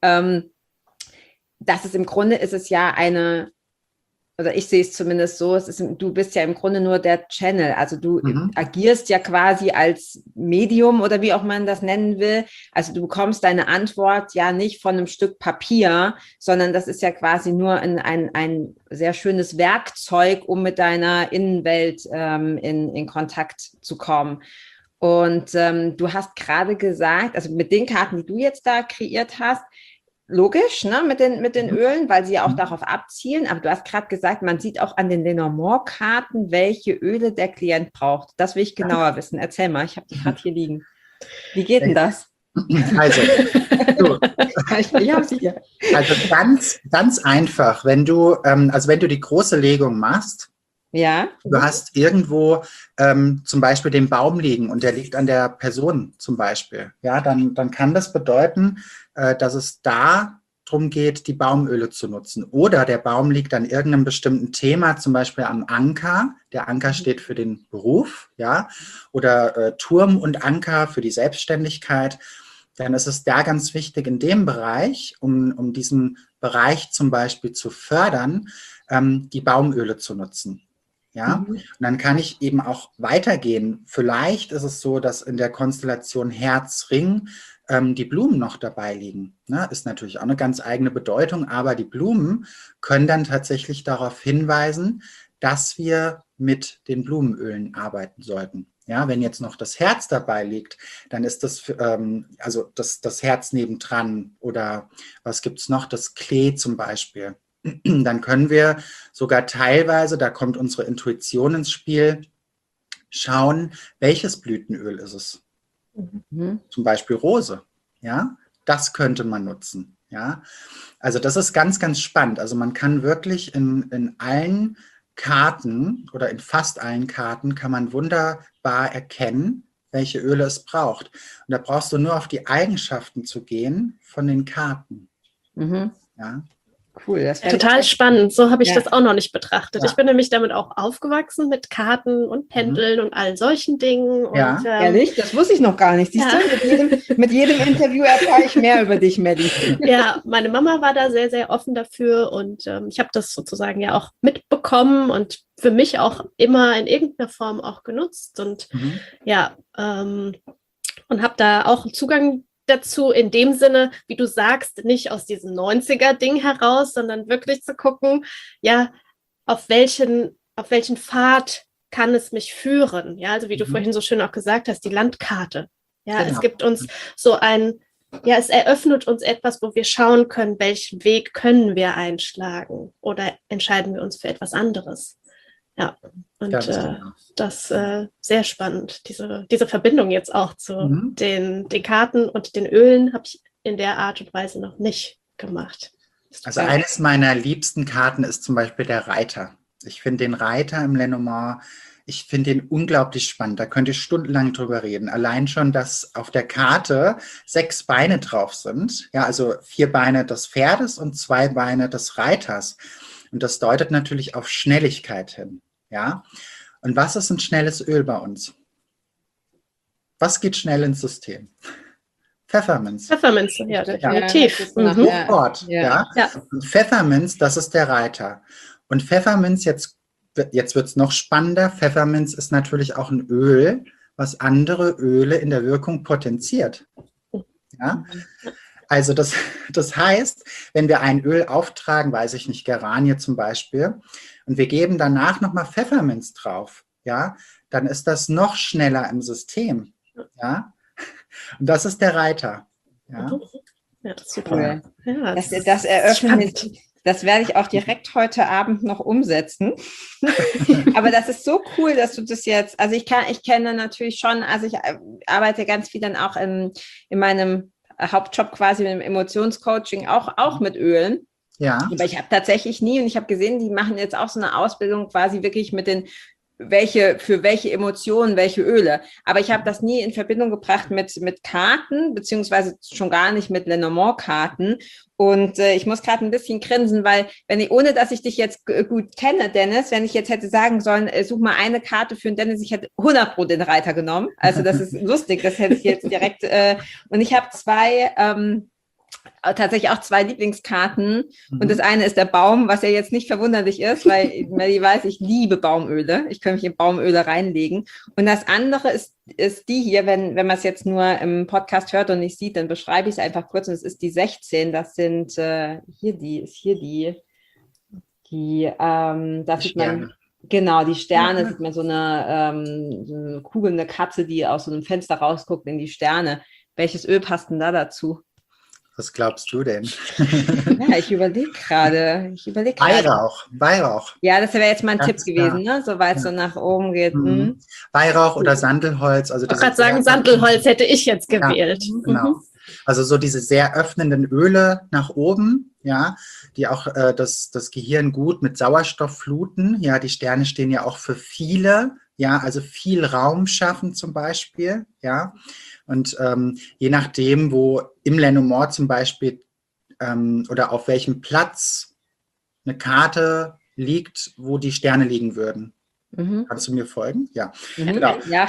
Das ist im Grunde, ist es ja eine, oder ich sehe es zumindest so, du bist ja im Grunde nur der Channel, also du agierst ja quasi als Medium oder wie auch man das nennen will, also du bekommst deine Antwort ja nicht von einem Stück Papier, sondern das ist ja quasi nur ein sehr schönes Werkzeug, um mit deiner Innenwelt in Kontakt zu kommen. Und du hast gerade gesagt, also mit den Karten, die du jetzt da kreiert hast, logisch, ne, mit den Ölen, weil sie ja auch darauf abzielen. Aber du hast gerade gesagt, man sieht auch an den Lenormand-Karten, welche Öle der Klient braucht. Das will ich genauer wissen. Erzähl mal, ich habe die gerade hier liegen. Wie geht denn das? Also, so. Ich habe sie hier. Also ganz einfach, wenn du die große Legung machst, Ja. du hast irgendwo zum Beispiel den Baum liegen und der liegt an der Person zum Beispiel, ja, dann kann das bedeuten, dass es da darum geht, die Baumöle zu nutzen. Oder der Baum liegt an irgendeinem bestimmten Thema, zum Beispiel am Anker. Der Anker steht für den Beruf, ja, oder Turm und Anker für die Selbstständigkeit. Dann ist es da ganz wichtig in dem Bereich, um diesen Bereich zum Beispiel zu fördern, die Baumöle zu nutzen. Ja, und dann kann ich eben auch weitergehen. Vielleicht ist es so, dass in der Konstellation Herz-Ring die Blumen noch dabei liegen. Ne? Ist natürlich auch eine ganz eigene Bedeutung, aber die Blumen können dann tatsächlich darauf hinweisen, dass wir mit den Blumenölen arbeiten sollten. Ja, wenn jetzt noch das Herz dabei liegt, dann ist das, also das Herz nebendran oder was gibt es noch, das Klee zum Beispiel. Dann können wir sogar teilweise, da kommt unsere Intuition ins Spiel, schauen, welches Blütenöl ist es. Zum Beispiel Rose. Ja, das könnte man nutzen. Ja, also das ist ganz, ganz spannend. Also man kann wirklich in allen Karten oder in fast allen Karten kann man wunderbar erkennen, welche Öle es braucht. Und da brauchst du nur auf die Eigenschaften zu gehen von den Karten. Ja. Cool. Das total spannend. So habe ich Ja. das auch noch nicht betrachtet. Ja. Ich bin nämlich damit auch aufgewachsen mit Karten und Pendeln und all solchen Dingen. Ja. Und, Ehrlich? Das wusste ich noch gar nicht. Siehst Ja. du, mit jedem Interview erfahre ich mehr über dich, Melli. Ja, meine Mama war da sehr, sehr offen dafür und ich habe das sozusagen ja auch mitbekommen und für mich auch immer in irgendeiner Form auch genutzt und ja, und habe da auch einen Zugang dazu in dem Sinne, wie du sagst, nicht aus diesem 90er-Ding heraus, sondern wirklich zu gucken, ja, auf welchen Pfad kann es mich führen? Ja, also wie du vorhin so schön auch gesagt hast, die Landkarte. Ja, Genau. es gibt uns so es eröffnet uns etwas, wo wir schauen können, welchen Weg können wir einschlagen oder entscheiden wir uns für etwas anderes. Ja, und Ganz genau. das sehr spannend, diese Verbindung jetzt auch zu den Karten und den Ölen habe ich in der Art und Weise noch nicht gemacht. Also eines meiner liebsten Karten ist zum Beispiel der Reiter. Ich finde den Reiter im Lenormand, ich finde den unglaublich spannend. Da könnt ihr stundenlang drüber reden. Allein schon, dass auf der Karte 6 Beine drauf sind. Ja, also 4 Beine des Pferdes und 2 Beine des Reiters. Und das deutet natürlich auf Schnelligkeit hin. Ja? Und was ist ein schnelles Öl bei uns? Was geht schnell ins System? Pfefferminz. Pfefferminz, ja, definitiv. Sofort. Ja. Und Pfefferminz, das ist der Reiter. Und Pfefferminz, jetzt wird es noch spannender, Pfefferminz ist natürlich auch ein Öl, was andere Öle in der Wirkung potenziert. Ja? Also das heißt, wenn wir ein Öl auftragen, weiß ich nicht, Geranie zum Beispiel, und wir geben danach nochmal Pfefferminz drauf, ja, dann ist das noch schneller im System. Ja? Und das ist der Reiter. Ja, ja, super. Ja, das eröffnet, das werde ich auch direkt heute Abend noch umsetzen. Aber das ist so cool, dass du das jetzt, also ich kenne natürlich schon, also ich arbeite ganz viel dann auch in meinem Hauptjob quasi im Emotionscoaching auch mit Ölen. Ja. Aber ich habe tatsächlich nie, und ich habe gesehen, die machen jetzt auch so eine Ausbildung quasi wirklich mit den für welche Emotionen, welche Öle. Aber ich habe das nie in Verbindung gebracht mit Karten, beziehungsweise schon gar nicht mit Lenormand-Karten. Und ich muss gerade ein bisschen grinsen, weil ohne dass ich dich jetzt gut kenne, Dennis, wenn ich jetzt hätte sagen sollen, such mal eine Karte für den Dennis, ich hätte 100% den Reiter genommen. Also das ist lustig, das hätte ich jetzt direkt. Und ich habe tatsächlich auch zwei Lieblingskarten und das eine ist der Baum, was ja jetzt nicht verwunderlich ist, weil Melli weiß, ich liebe Baumöle. Ich kann mich in Baumöle reinlegen. Und das andere ist die hier, wenn man es jetzt nur im Podcast hört und nicht sieht, dann beschreibe ich es einfach kurz und es ist die 16. Das sind das sieht man, genau, die Sterne, sieht man so eine kugelnde Katze, die aus so einem Fenster rausguckt in die Sterne. Welches Öl passt denn da dazu? Was glaubst du denn? Ja, ich überlege gerade. Weihrauch. Ja, das wäre jetzt mein Tipp gewesen, ne? Soweit es so nach oben geht. Weihrauch oder Sandelholz. Also ich wollte gerade sagen, Sandelholz hätte ich jetzt gewählt. Ja, genau. Also so diese sehr öffnenden Öle nach oben, ja, die auch das Gehirn gut mit Sauerstoff fluten. Ja, die Sterne stehen ja auch für viele, ja, also viel Raum schaffen zum Beispiel, ja. Und je nachdem, wo im Lenormand zum Beispiel oder auf welchem Platz eine Karte liegt, wo die Sterne liegen würden. Kannst du mir folgen? Ja, genau. Ja,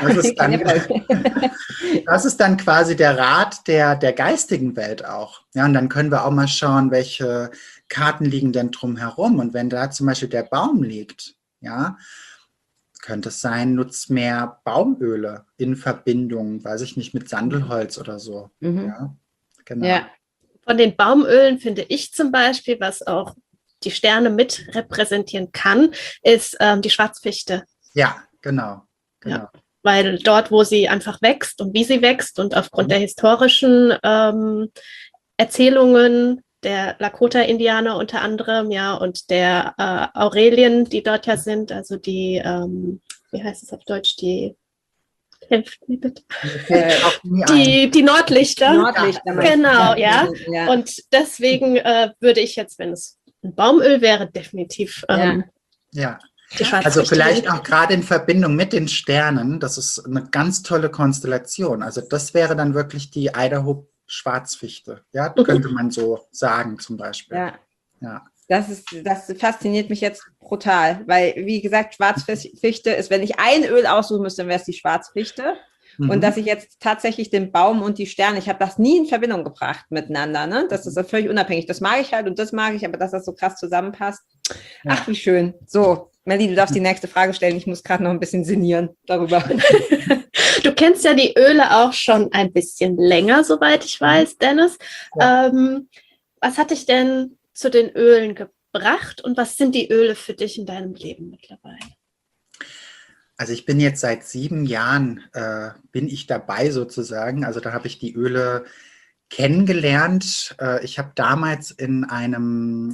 das ist dann quasi der Rat der geistigen Welt auch. Ja, und dann können wir auch mal schauen, welche Karten liegen denn drumherum. Und wenn da zum Beispiel der Baum liegt, ja, könnte es sein, nutzt mehr Baumöle in Verbindung, weiß ich nicht, mit Sandelholz oder so. Ja, genau. Ja. Von den Baumölen finde ich zum Beispiel, was auch die Sterne mit repräsentieren kann, ist die Schwarzfichte. Ja, genau. Ja, weil dort, wo sie einfach wächst und wie sie wächst und aufgrund der historischen Erzählungen der Lakota-Indianer unter anderem, ja, und der Aurelien, die dort ja sind, also die, wie heißt es auf Deutsch, die, helft mir bitte, die Nordlichter. Nordlichter. Genau, ja. Und deswegen würde ich jetzt, wenn es ein Baumöl wäre, definitiv die Schwarzfichte. Also vielleicht auch gerade in Verbindung mit den Sternen, das ist eine ganz tolle Konstellation. Also das wäre dann wirklich die Idaho Schwarzfichte, ja, könnte man so sagen zum Beispiel. Ja. Das fasziniert mich jetzt brutal, weil, wie gesagt, Schwarzfichte ist, wenn ich ein Öl aussuchen müsste, dann wäre es die Schwarzfichte. Und dass ich jetzt tatsächlich den Baum und die Sterne, ich habe das nie in Verbindung gebracht miteinander, ne? Das ist völlig unabhängig. Das mag ich halt und das mag ich, aber dass das so krass zusammenpasst. Ja. Ach, wie schön. So, Melli, du darfst die nächste Frage stellen. Ich muss gerade noch ein bisschen sinnieren darüber. Du kennst ja die Öle auch schon ein bisschen länger, soweit ich weiß, Dennis. Ja. Was hat dich denn zu den Ölen gebracht und was sind die Öle für dich in deinem Leben mittlerweile? Also ich bin jetzt seit 7 Jahren, bin ich dabei sozusagen. Also da habe ich die Öle kennengelernt. Ich habe damals in einem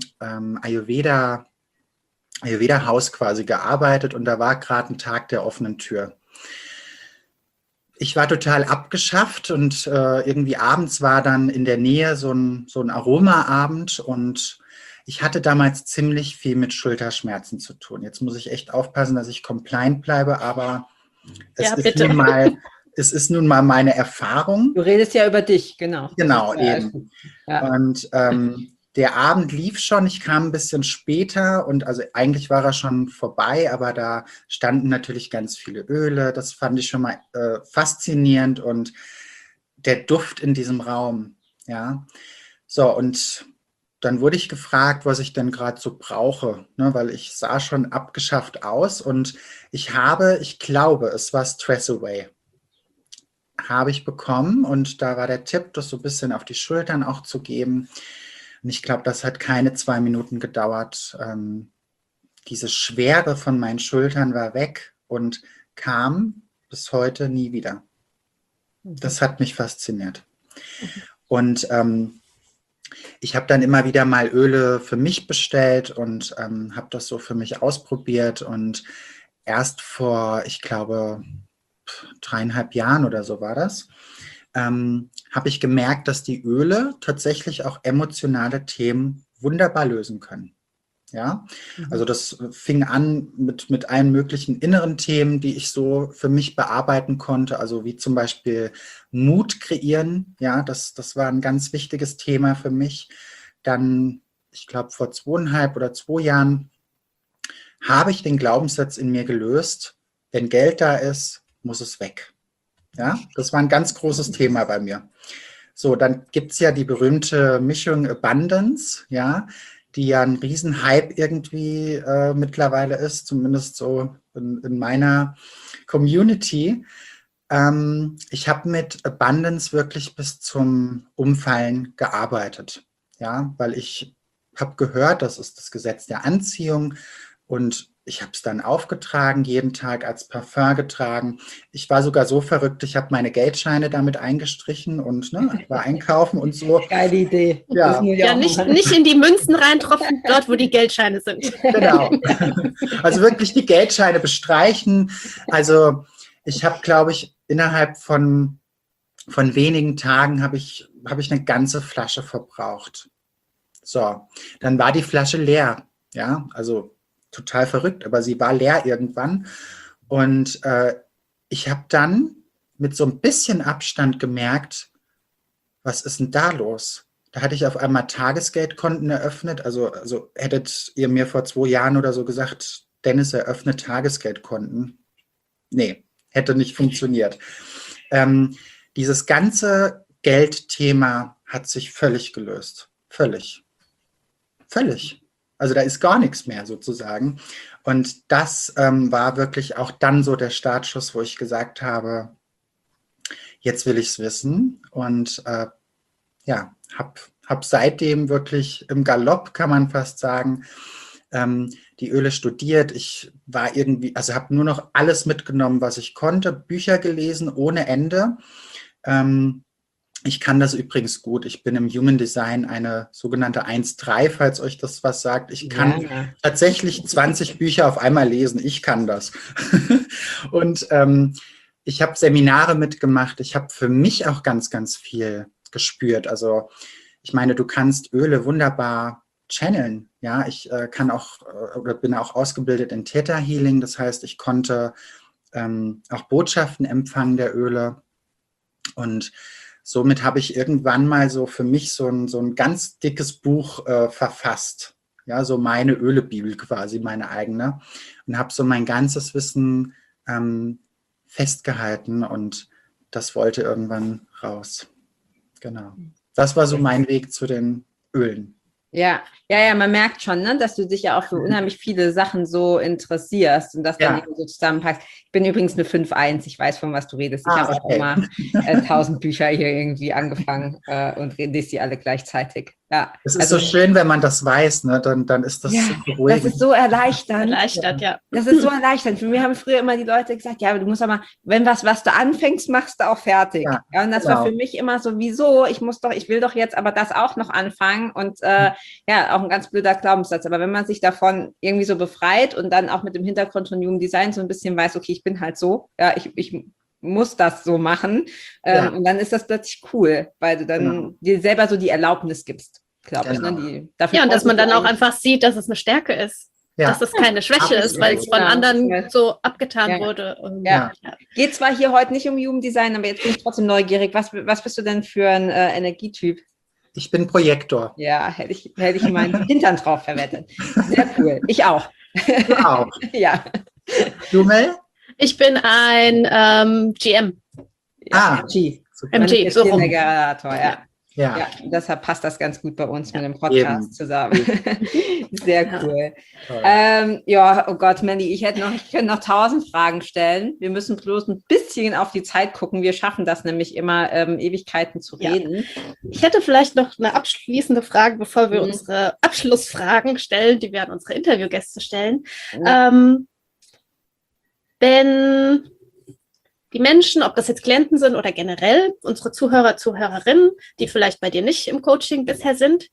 Ayurveda-Haus quasi gearbeitet und da war gerade ein Tag der offenen Tür. Ich war total abgeschafft und irgendwie abends war dann in der Nähe so ein Aromaabend und ich hatte damals ziemlich viel mit Schulterschmerzen zu tun. Jetzt muss ich echt aufpassen, dass ich compliant bleibe, aber es ist nun mal meine Erfahrung. Du redest ja über dich, genau. Genau, eben. Ja. Und der Abend lief schon, ich kam ein bisschen später und also eigentlich war er schon vorbei, aber da standen natürlich ganz viele Öle. Das fand ich schon mal faszinierend und der Duft in diesem Raum, ja. So, und dann wurde ich gefragt, was ich denn gerade so brauche, ne, weil ich sah schon abgeschafft aus und ich glaube, es war Stress Away. Habe ich bekommen und da war der Tipp, das so ein bisschen auf die Schultern auch zu geben. Und ich glaube, das hat keine 2 Minuten gedauert. Diese Schwere von meinen Schultern war weg und kam bis heute nie wieder. Das hat mich fasziniert. Und ich habe dann immer wieder mal Öle für mich bestellt und habe das so für mich ausprobiert. Und erst vor, ich glaube, 3,5 Jahren oder so war das, habe ich gemerkt, dass die Öle tatsächlich auch emotionale Themen wunderbar lösen können. Ja, also das fing an mit allen möglichen inneren Themen, die ich so für mich bearbeiten konnte, also wie zum Beispiel Mut kreieren. Ja, das war ein ganz wichtiges Thema für mich. Dann, ich glaube, vor 2,5 oder 2 Jahren habe ich den Glaubenssatz in mir gelöst, wenn Geld da ist, muss es weg. Ja, das war ein ganz großes Thema bei mir. So, dann gibt es ja die berühmte Mischung Abundance, ja, die ja ein Riesenhype irgendwie mittlerweile ist, zumindest so in meiner Community. Ich habe mit Abundance wirklich bis zum Umfallen gearbeitet, ja, weil ich habe gehört, das ist das Gesetz der Anziehung und ich habe es dann aufgetragen, jeden Tag als Parfum getragen. Ich war sogar so verrückt, ich habe meine Geldscheine damit eingestrichen und war einkaufen und so. Geile Idee. Ja, nicht in die Münzen reintropfen, dort, wo die Geldscheine sind. Genau. Also wirklich die Geldscheine bestreichen. Also ich habe, glaube ich, innerhalb von wenigen Tagen habe ich eine ganze Flasche verbraucht. So, dann war die Flasche leer. Ja, also total verrückt, aber sie war leer irgendwann. Und ich habe dann mit so ein bisschen Abstand gemerkt, was ist denn da los? Da hatte ich auf einmal Tagesgeldkonten eröffnet. Also hättet ihr mir vor 2 Jahren oder so gesagt, Dennis, eröffnet Tagesgeldkonten. Nee, hätte nicht funktioniert. Dieses ganze Geldthema hat sich völlig gelöst. Völlig. Also da ist gar nichts mehr sozusagen. Und das war wirklich auch dann so der Startschuss, wo ich gesagt habe, jetzt will ich es wissen. Und hab seitdem wirklich im Galopp, kann man fast sagen, die Öle studiert. Ich war irgendwie, also habe nur noch alles mitgenommen, was ich konnte, Bücher gelesen ohne Ende. Ich kann das übrigens gut. Ich bin im Human Design eine sogenannte 1-3, falls euch das was sagt. Ich kann tatsächlich 20 Bücher auf einmal lesen. Ich kann das. Und ich habe Seminare mitgemacht. Ich habe für mich auch ganz, ganz viel gespürt. Also ich meine, du kannst Öle wunderbar channeln. Ja, ich kann auch oder bin auch ausgebildet in Theta Healing. Das heißt, ich konnte auch Botschaften empfangen der Öle. Und somit habe ich irgendwann mal so für mich so ein ganz dickes Buch verfasst. Ja, so meine Ölebibel quasi, meine eigene. Und habe so mein ganzes Wissen festgehalten und das wollte irgendwann raus. Genau. Das war so mein Weg zu den Ölen. Ja, man merkt schon, ne, dass du dich ja auch für unheimlich viele Sachen so interessierst und das dann eben so zusammenpackst. Ich bin übrigens eine 5-1, ich weiß, von was du redest. Ich habe auch immer 1000 Bücher hier irgendwie angefangen und lese die alle gleichzeitig. Ja. Es ist so schön, wenn man das weiß, ne? Dann ist das so beruhigend. Das ist so erleichternd. Ja. Das ist so erleichternd. Für mich haben früher immer die Leute gesagt, ja, aber du musst aber, wenn was du anfängst, machst du auch fertig. Ja, und das war für mich immer so, wieso? Ich will doch jetzt aber das auch noch anfangen und auch ein ganz blöder Glaubenssatz. Aber wenn man sich davon irgendwie so befreit und dann auch mit dem Hintergrund von Human Design so ein bisschen weiß, okay, ich bin halt so, ja, ich muss das so machen. Und dann ist das plötzlich cool, weil du dann dir selber so die Erlaubnis gibst, glaube ich. Ne? Und dass man dann auch einfach sieht, dass es eine Stärke ist. Ja. Dass es keine Schwäche ist, weil es von anderen so abgetan wurde. Und Geht zwar hier heute nicht um Human Design, aber jetzt bin ich trotzdem neugierig. Was bist du denn für ein Energietyp? Ich bin Projektor. Ja, hätte ich meinen Hintern drauf verwettet. Sehr cool. Ich auch. Du auch. Ja. Du, Mel? Ich bin ein GM. Ja, MG. MG, so rum. Generator, ja. Ja. Ja, deshalb passt das ganz gut bei uns mit dem Podcast zusammen. Sehr cool. Ja, oh Gott, Mandy, ich könnte noch 1000 Fragen stellen. Wir müssen bloß ein bisschen auf die Zeit gucken. Wir schaffen das nämlich immer, Ewigkeiten zu reden. Ich hätte vielleicht noch eine abschließende Frage, bevor wir unsere Abschlussfragen stellen, die wir an unsere Interviewgäste stellen. Wenn die Menschen, ob das jetzt Klienten sind oder generell unsere Zuhörer, Zuhörerinnen, die vielleicht bei dir nicht im Coaching bisher sind,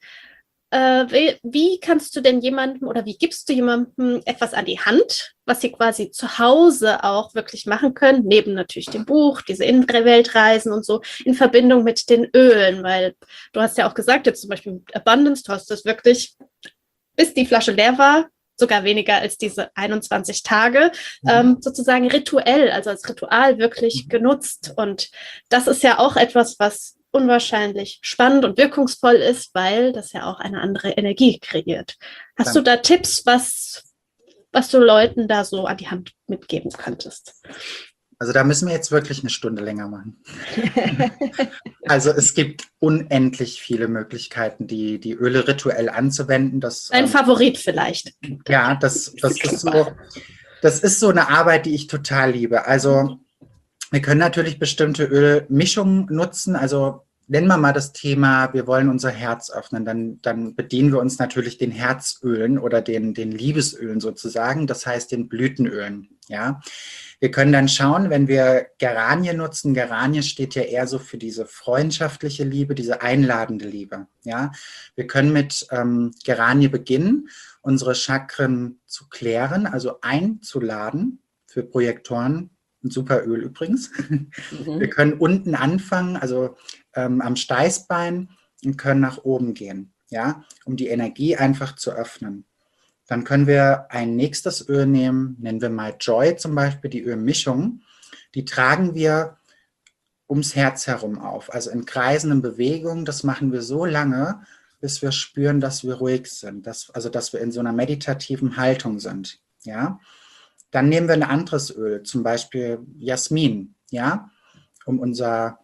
wie kannst du denn jemandem oder wie gibst du jemandem etwas an die Hand, was sie quasi zu Hause auch wirklich machen können, neben natürlich dem Buch, diese Innenweltreisen und so, in Verbindung mit den Ölen, weil du hast ja auch gesagt, jetzt zum Beispiel mit Abundance, du hast das wirklich, bis die Flasche leer war, sogar weniger als diese 21 Tage, sozusagen rituell, also als Ritual wirklich genutzt. Und das ist ja auch etwas, was unwahrscheinlich spannend und wirkungsvoll ist, weil das ja auch eine andere Energie kreiert. Hast du da Tipps, was du Leuten da so an die Hand mitgeben könntest? Also da müssen wir jetzt wirklich eine Stunde länger machen. Also es gibt unendlich viele Möglichkeiten, die Öle rituell anzuwenden. Ein Favorit vielleicht. Ja, das ist so eine Arbeit, die ich total liebe. Also wir können natürlich bestimmte Ölmischungen nutzen. Also nennen wir mal das Thema, wir wollen unser Herz öffnen. Dann bedienen wir uns natürlich den Herzölen oder den Liebesölen sozusagen. Das heißt den Blütenölen. Ja. Wir können dann schauen, wenn wir Geranie nutzen. Geranie steht ja eher so für diese freundschaftliche Liebe, diese einladende Liebe. Ja? Wir können mit Geranie beginnen, unsere Chakren zu klären, also einzuladen für Projektoren. Ein super Öl übrigens. Wir können unten anfangen, also am Steißbein und können nach oben gehen, ja? Um die Energie einfach zu öffnen. Dann können wir ein nächstes Öl nehmen, nennen wir mal Joy zum Beispiel, die Ölmischung. Die tragen wir ums Herz herum auf, also in kreisenden Bewegungen. Das machen wir so lange, bis wir spüren, dass wir ruhig sind, dass wir in so einer meditativen Haltung sind. Ja? Dann nehmen wir ein anderes Öl, zum Beispiel Jasmin, ja? um unser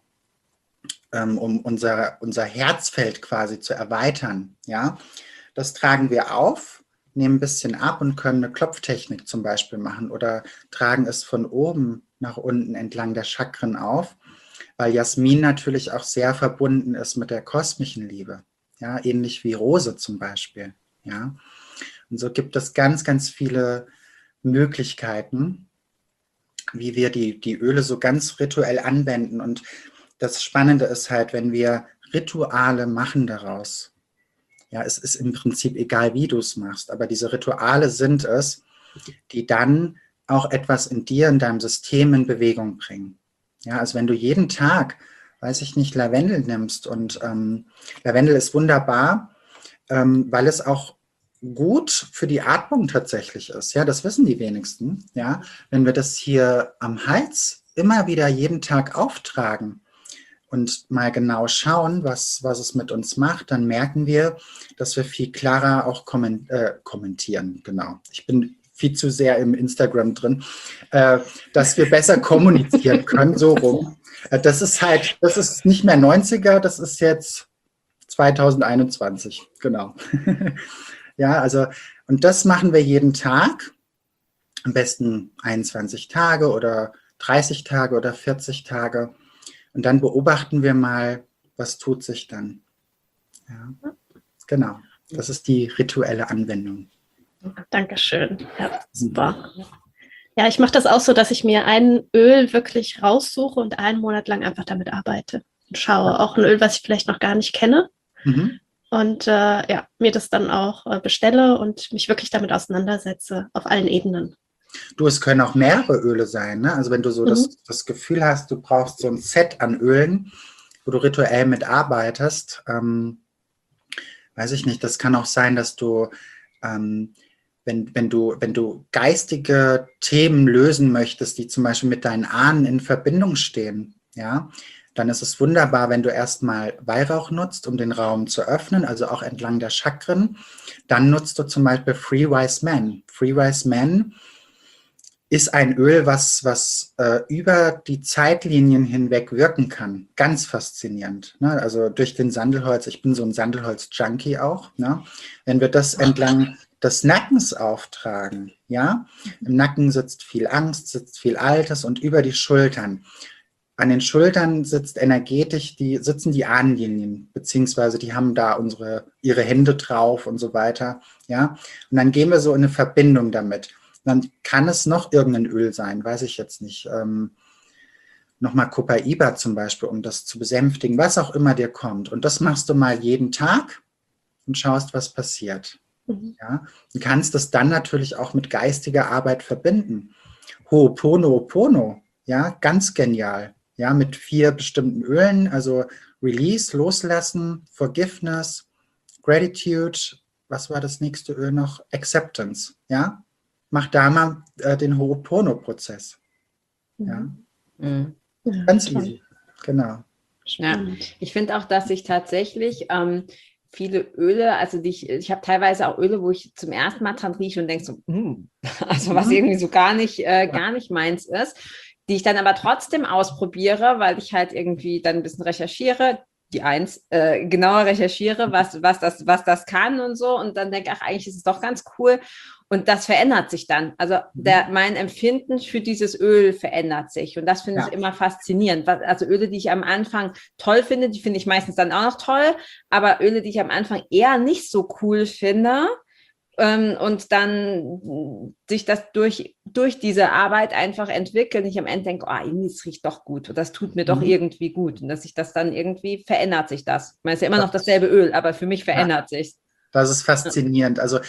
Herzfeld quasi zu erweitern. Ja? Das tragen wir auf, nehmen ein bisschen ab und können eine Klopftechnik zum Beispiel machen oder tragen es von oben nach unten entlang der Chakren auf, weil Jasmin natürlich auch sehr verbunden ist mit der kosmischen Liebe, ja, ähnlich wie Rose zum Beispiel, ja. Und so gibt es ganz, ganz viele Möglichkeiten, wie wir die Öle so ganz rituell anwenden. Und das Spannende ist halt, wenn wir Rituale machen daraus. Ja, es ist im Prinzip egal, wie du es machst, aber diese Rituale sind es, die dann auch etwas in dir, in deinem System in Bewegung bringen. Ja, also wenn du jeden Tag, weiß ich nicht, Lavendel nimmst und Lavendel ist wunderbar, weil es auch gut für die Atmung tatsächlich ist. Ja, das wissen die wenigsten. Ja, wenn wir das hier am Hals immer wieder jeden Tag auftragen und mal genau schauen, was es mit uns macht, dann merken wir, dass wir viel klarer auch kommentieren. Genau. Ich bin viel zu sehr im Instagram drin, dass wir besser kommunizieren können, so rum. Das ist nicht mehr 90er, das ist jetzt 2021. Genau. Ja, also, und das machen wir jeden Tag. Am besten 21 Tage oder 30 Tage oder 40 Tage. Und dann beobachten wir mal, was tut sich dann. Ja, genau, das ist die rituelle Anwendung. Dankeschön, ja, super. Ja, ich mache das auch so, dass ich mir ein Öl wirklich raussuche und einen Monat lang einfach damit arbeite. Und schaue auch ein Öl, was ich vielleicht noch gar nicht kenne. Und mir das dann auch bestelle und mich wirklich damit auseinandersetze auf allen Ebenen. Du, es können auch mehrere Öle sein, ne? Also wenn du so das Gefühl hast, du brauchst so ein Set an Ölen, wo du rituell mitarbeitest, weiß ich nicht, das kann auch sein, dass du, wenn du geistige Themen lösen möchtest, die zum Beispiel mit deinen Ahnen in Verbindung stehen, ja, dann ist es wunderbar, wenn du erstmal Weihrauch nutzt, um den Raum zu öffnen, also auch entlang der Chakren. Dann nutzt du zum Beispiel Free Wise Man. Free Wise Man ist ein Öl, was über die Zeitlinien hinweg wirken kann. Ganz faszinierend. Ne? Also durch den Sandelholz, ich bin so ein Sandelholz-Junkie auch. Ne? Wenn wir das entlang des Nackens auftragen, ja, im Nacken sitzt viel Angst, sitzt viel Altes und über die Schultern. An den Schultern sitzen die Ahnenlinien, beziehungsweise die haben da ihre Hände drauf und so weiter. Ja? Und dann gehen wir so in eine Verbindung damit. Dann kann es noch irgendein Öl sein, weiß ich jetzt nicht. Nochmal Copaiba zum Beispiel, um das zu besänftigen, was auch immer dir kommt. Und das machst du mal jeden Tag und schaust, was passiert. Ja? Du kannst das dann natürlich auch mit geistiger Arbeit verbinden. Ho'oponopono, ja, ganz genial. Ja, mit 4 bestimmten Ölen, also Release, Loslassen, Forgiveness, Gratitude, was war das nächste Öl noch? Acceptance, ja. Mach da mal den Ho'opono-Prozess. Ja. Mhm. Ganz easy, genau. Ja. Ich finde auch, dass ich tatsächlich viele Öle, also ich habe teilweise auch Öle, wo ich zum ersten Mal dran rieche und denke so, also was irgendwie so gar nicht meins ist, die ich dann aber trotzdem ausprobiere, weil ich halt irgendwie dann ein bisschen recherchiere, genauer recherchiere, was das kann und so, und dann denke ich, ach, eigentlich ist es doch ganz cool. Und das verändert sich dann. Also mein Empfinden für dieses Öl verändert sich. Und das finde ich immer faszinierend. Also Öle, die ich am Anfang toll finde, die finde ich meistens dann auch noch toll. Aber Öle, die ich am Anfang eher nicht so cool finde, und dann sich das durch diese Arbeit einfach entwickeln, ich am Ende denke, irgendwie, das riecht doch gut, das tut mir doch irgendwie gut, und dass sich das dann irgendwie verändert sich das. Ich meine, es ist ja immer noch dasselbe Öl, aber für mich verändert sich. Das ist faszinierend. Also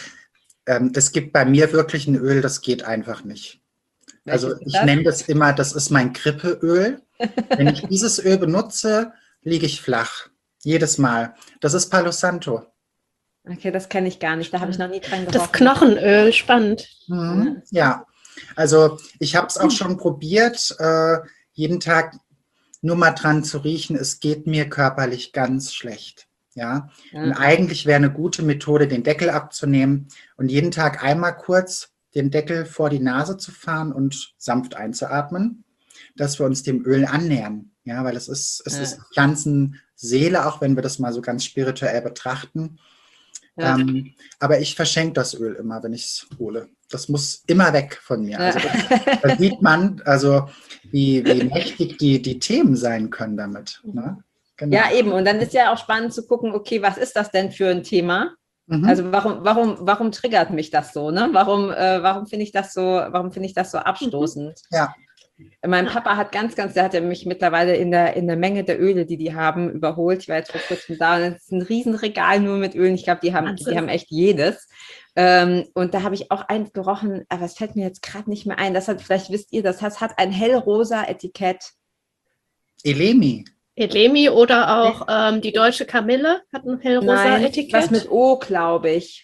es gibt bei mir wirklich ein Öl, das geht einfach nicht. Also ich nenne das immer, das ist mein Grippeöl. Wenn ich dieses Öl benutze, liege ich flach. Jedes Mal. Das ist Palo Santo. Okay, das kenne ich gar nicht. Da habe ich noch nie dran gerochen. Das Knochenöl, spannend. Ja, also ich habe es auch schon probiert, jeden Tag nur mal dran zu riechen. Es geht mir körperlich ganz schlecht. Ja, und eigentlich wäre eine gute Methode, den Deckel abzunehmen und jeden Tag einmal kurz den Deckel vor die Nase zu fahren und sanft einzuatmen, dass wir uns dem Öl annähern. Ja, weil es ist Pflanzenseele, auch wenn wir das mal so ganz spirituell betrachten. Ja. Aber ich verschenke das Öl immer, wenn ich es hole. Das muss immer weg von mir. Also da sieht man, also wie mächtig die Themen sein können damit. Ne? Genau. Ja, eben. Und dann ist ja auch spannend zu gucken, okay, was ist das denn für ein Thema? Also warum triggert mich das so? Ne? Warum finde ich das so abstoßend? Ja. Mein Papa hat der hat ja mich mittlerweile in der Menge der Öle, die haben, überholt. Ich war jetzt vor kurzem da, und es ist ein Riesenregal nur mit Ölen. Ich glaube, die haben echt jedes. Und da habe ich auch eins gerochen, aber es fällt mir jetzt gerade nicht mehr ein. Vielleicht wisst ihr, das hat ein hellrosa Etikett. Elemi oder auch die deutsche Kamille hat ein hellrosa Etikett. Was mit O, glaube ich.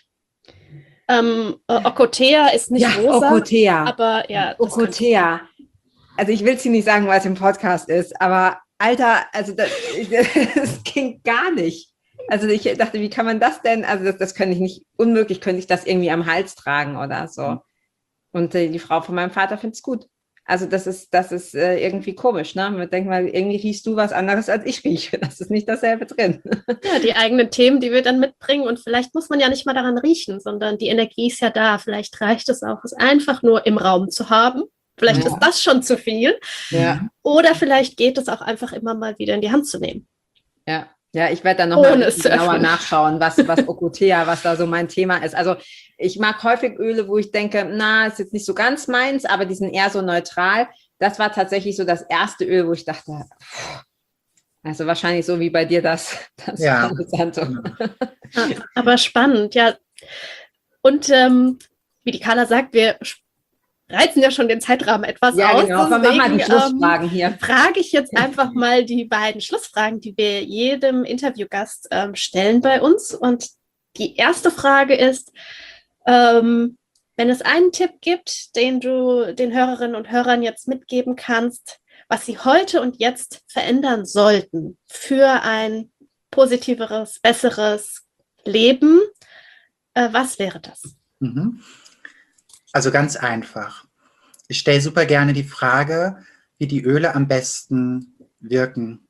Ocotea ist nicht rosa. Ocotea. Aber ja. Ocotea. Also ich will es hier nicht sagen, weil es im Podcast ist, aber Alter, also das ging gar nicht. Also ich dachte, wie kann man das denn? Also das könnte ich nicht, unmöglich könnte ich das irgendwie am Hals tragen oder so. Und die Frau von meinem Vater findet es gut. Also das ist irgendwie komisch, ne? Man denkt mal, irgendwie riechst du was anderes, als ich rieche. Das ist nicht dasselbe drin. Ja, die eigenen Themen, die wir dann mitbringen. Und vielleicht muss man ja nicht mal daran riechen, sondern die Energie ist ja da. Vielleicht reicht es auch, es einfach nur im Raum zu haben. Vielleicht ist das schon zu viel. Ja. Oder vielleicht geht es auch einfach immer mal wieder in die Hand zu nehmen. Ja, ich werde dann nochmal genauer nachschauen, was Ocotea, was da so mein Thema ist. Also ich mag häufig Öle, wo ich denke, ist jetzt nicht so ganz meins, aber die sind eher so neutral. Das war tatsächlich so das erste Öl, wo ich dachte, also wahrscheinlich so wie bei dir das Palo Santo. Aber spannend, ja. Und wie die Carla sagt, wir reizen ja schon den Zeitrahmen etwas aus. Genau. Deswegen, mal die Schlussfragen hier. Frage ich jetzt einfach mal die beiden Schlussfragen, die wir jedem Interviewgast stellen bei uns. Und die erste Frage ist, wenn es einen Tipp gibt, den du den Hörerinnen und Hörern jetzt mitgeben kannst, was Sie heute und jetzt verändern sollten für ein positiveres, besseres Leben, was wäre das? Also ganz einfach. Ich stelle super gerne die Frage, wie die Öle am besten wirken,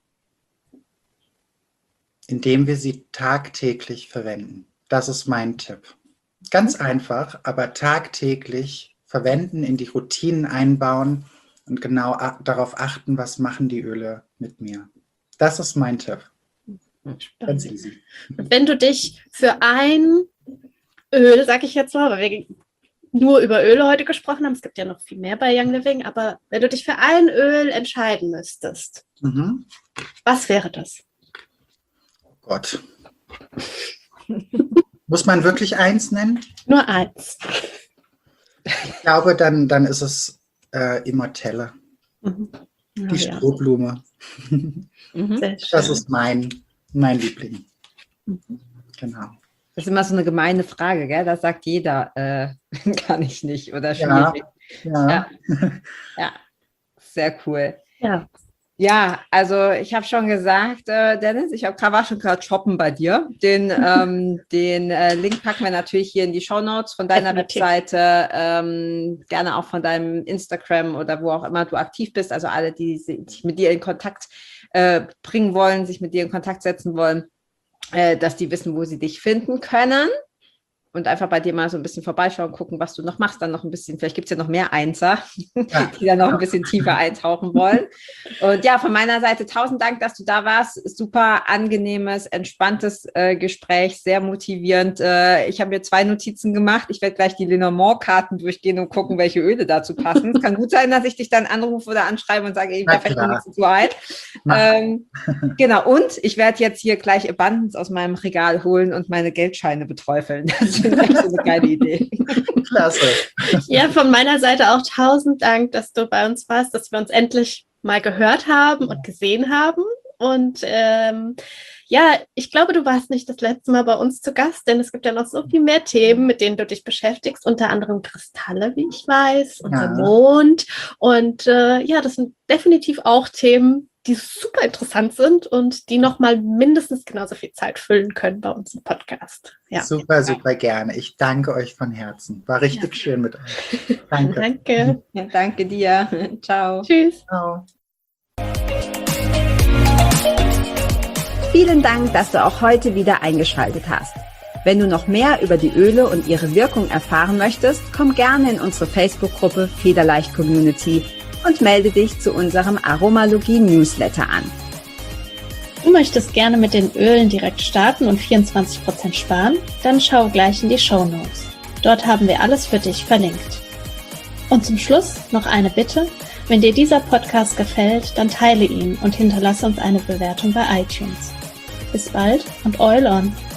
indem wir sie tagtäglich verwenden. Das ist mein Tipp. Ganz einfach, aber tagtäglich verwenden, in die Routinen einbauen und genau darauf achten, was machen die Öle mit mir. Das ist mein Tipp. Ganz easy. Und wenn du dich für ein Öl, sag ich jetzt mal, weil wir nur über Öle heute gesprochen haben, es gibt ja noch viel mehr bei Young Living, aber wenn du dich für ein Öl entscheiden müsstest, was wäre das? Oh Gott. Muss man wirklich eins nennen? Nur eins. Ich glaube, dann ist es Immortelle. Die Strohblume. Sehr schön. Das ist mein Liebling. Genau. Das ist immer so eine gemeine Frage, gell? Das sagt jeder, kann ich nicht oder schwierig. Ja. Ja, sehr cool. Ja. Ja, also ich habe schon gesagt, Dennis, war schon gerade shoppen bei dir. Den Link packen wir natürlich hier in die Shownotes von deiner Webseite, gerne auch von deinem Instagram oder wo auch immer du aktiv bist. Also alle, die sich mit dir in Kontakt bringen wollen, sich mit dir in Kontakt setzen wollen, dass die wissen, wo sie dich finden können. Und einfach bei dir mal so ein bisschen vorbeischauen, gucken, was du noch machst, dann noch ein bisschen, vielleicht gibt es ja noch mehr Einser, die dann noch ein bisschen tiefer eintauchen wollen. Und ja, von meiner Seite 1000 Dank, dass du da warst. Super angenehmes, entspanntes Gespräch, sehr motivierend. Ich habe mir 2 Notizen gemacht. Ich werde gleich die Lenormand-Karten durchgehen und gucken, welche Öle dazu passen. Es kann gut sein, dass ich dich dann anrufe oder anschreibe und sage, ich wäre vielleicht nicht zu alt. Genau, und ich werde jetzt hier gleich Abundance aus meinem Regal holen und meine Geldscheine beträufeln. Das ist echt so eine geile Idee. Klasse. Ja, von meiner Seite auch 1000 Dank, dass du bei uns warst, dass wir uns endlich mal gehört haben und gesehen haben. Und ja, ich glaube, du warst nicht das letzte Mal bei uns zu Gast, denn es gibt ja noch so viel mehr Themen, mit denen du dich beschäftigst, unter anderem Kristalle, wie ich weiß, und der Mond. Und ja, das sind definitiv auch Themen, die super interessant sind und die nochmal mindestens genauso viel Zeit füllen können bei uns im Podcast. Ja. Super, super gerne. Ich danke euch von Herzen. War richtig schön mit euch. Danke. Danke. Ja, danke dir. Ciao. Tschüss. Ciao. Vielen Dank, dass du auch heute wieder eingeschaltet hast. Wenn du noch mehr über die Öle und ihre Wirkung erfahren möchtest, komm gerne in unsere Facebook-Gruppe Federleicht Community und melde dich zu unserem Aromalogie-Newsletter an. Du möchtest gerne mit den Ölen direkt starten und 24% sparen? Dann schau gleich in die Shownotes. Dort haben wir alles für dich verlinkt. Und zum Schluss noch eine Bitte. Wenn dir dieser Podcast gefällt, dann teile ihn und hinterlasse uns eine Bewertung bei iTunes. Bis bald und Oil on!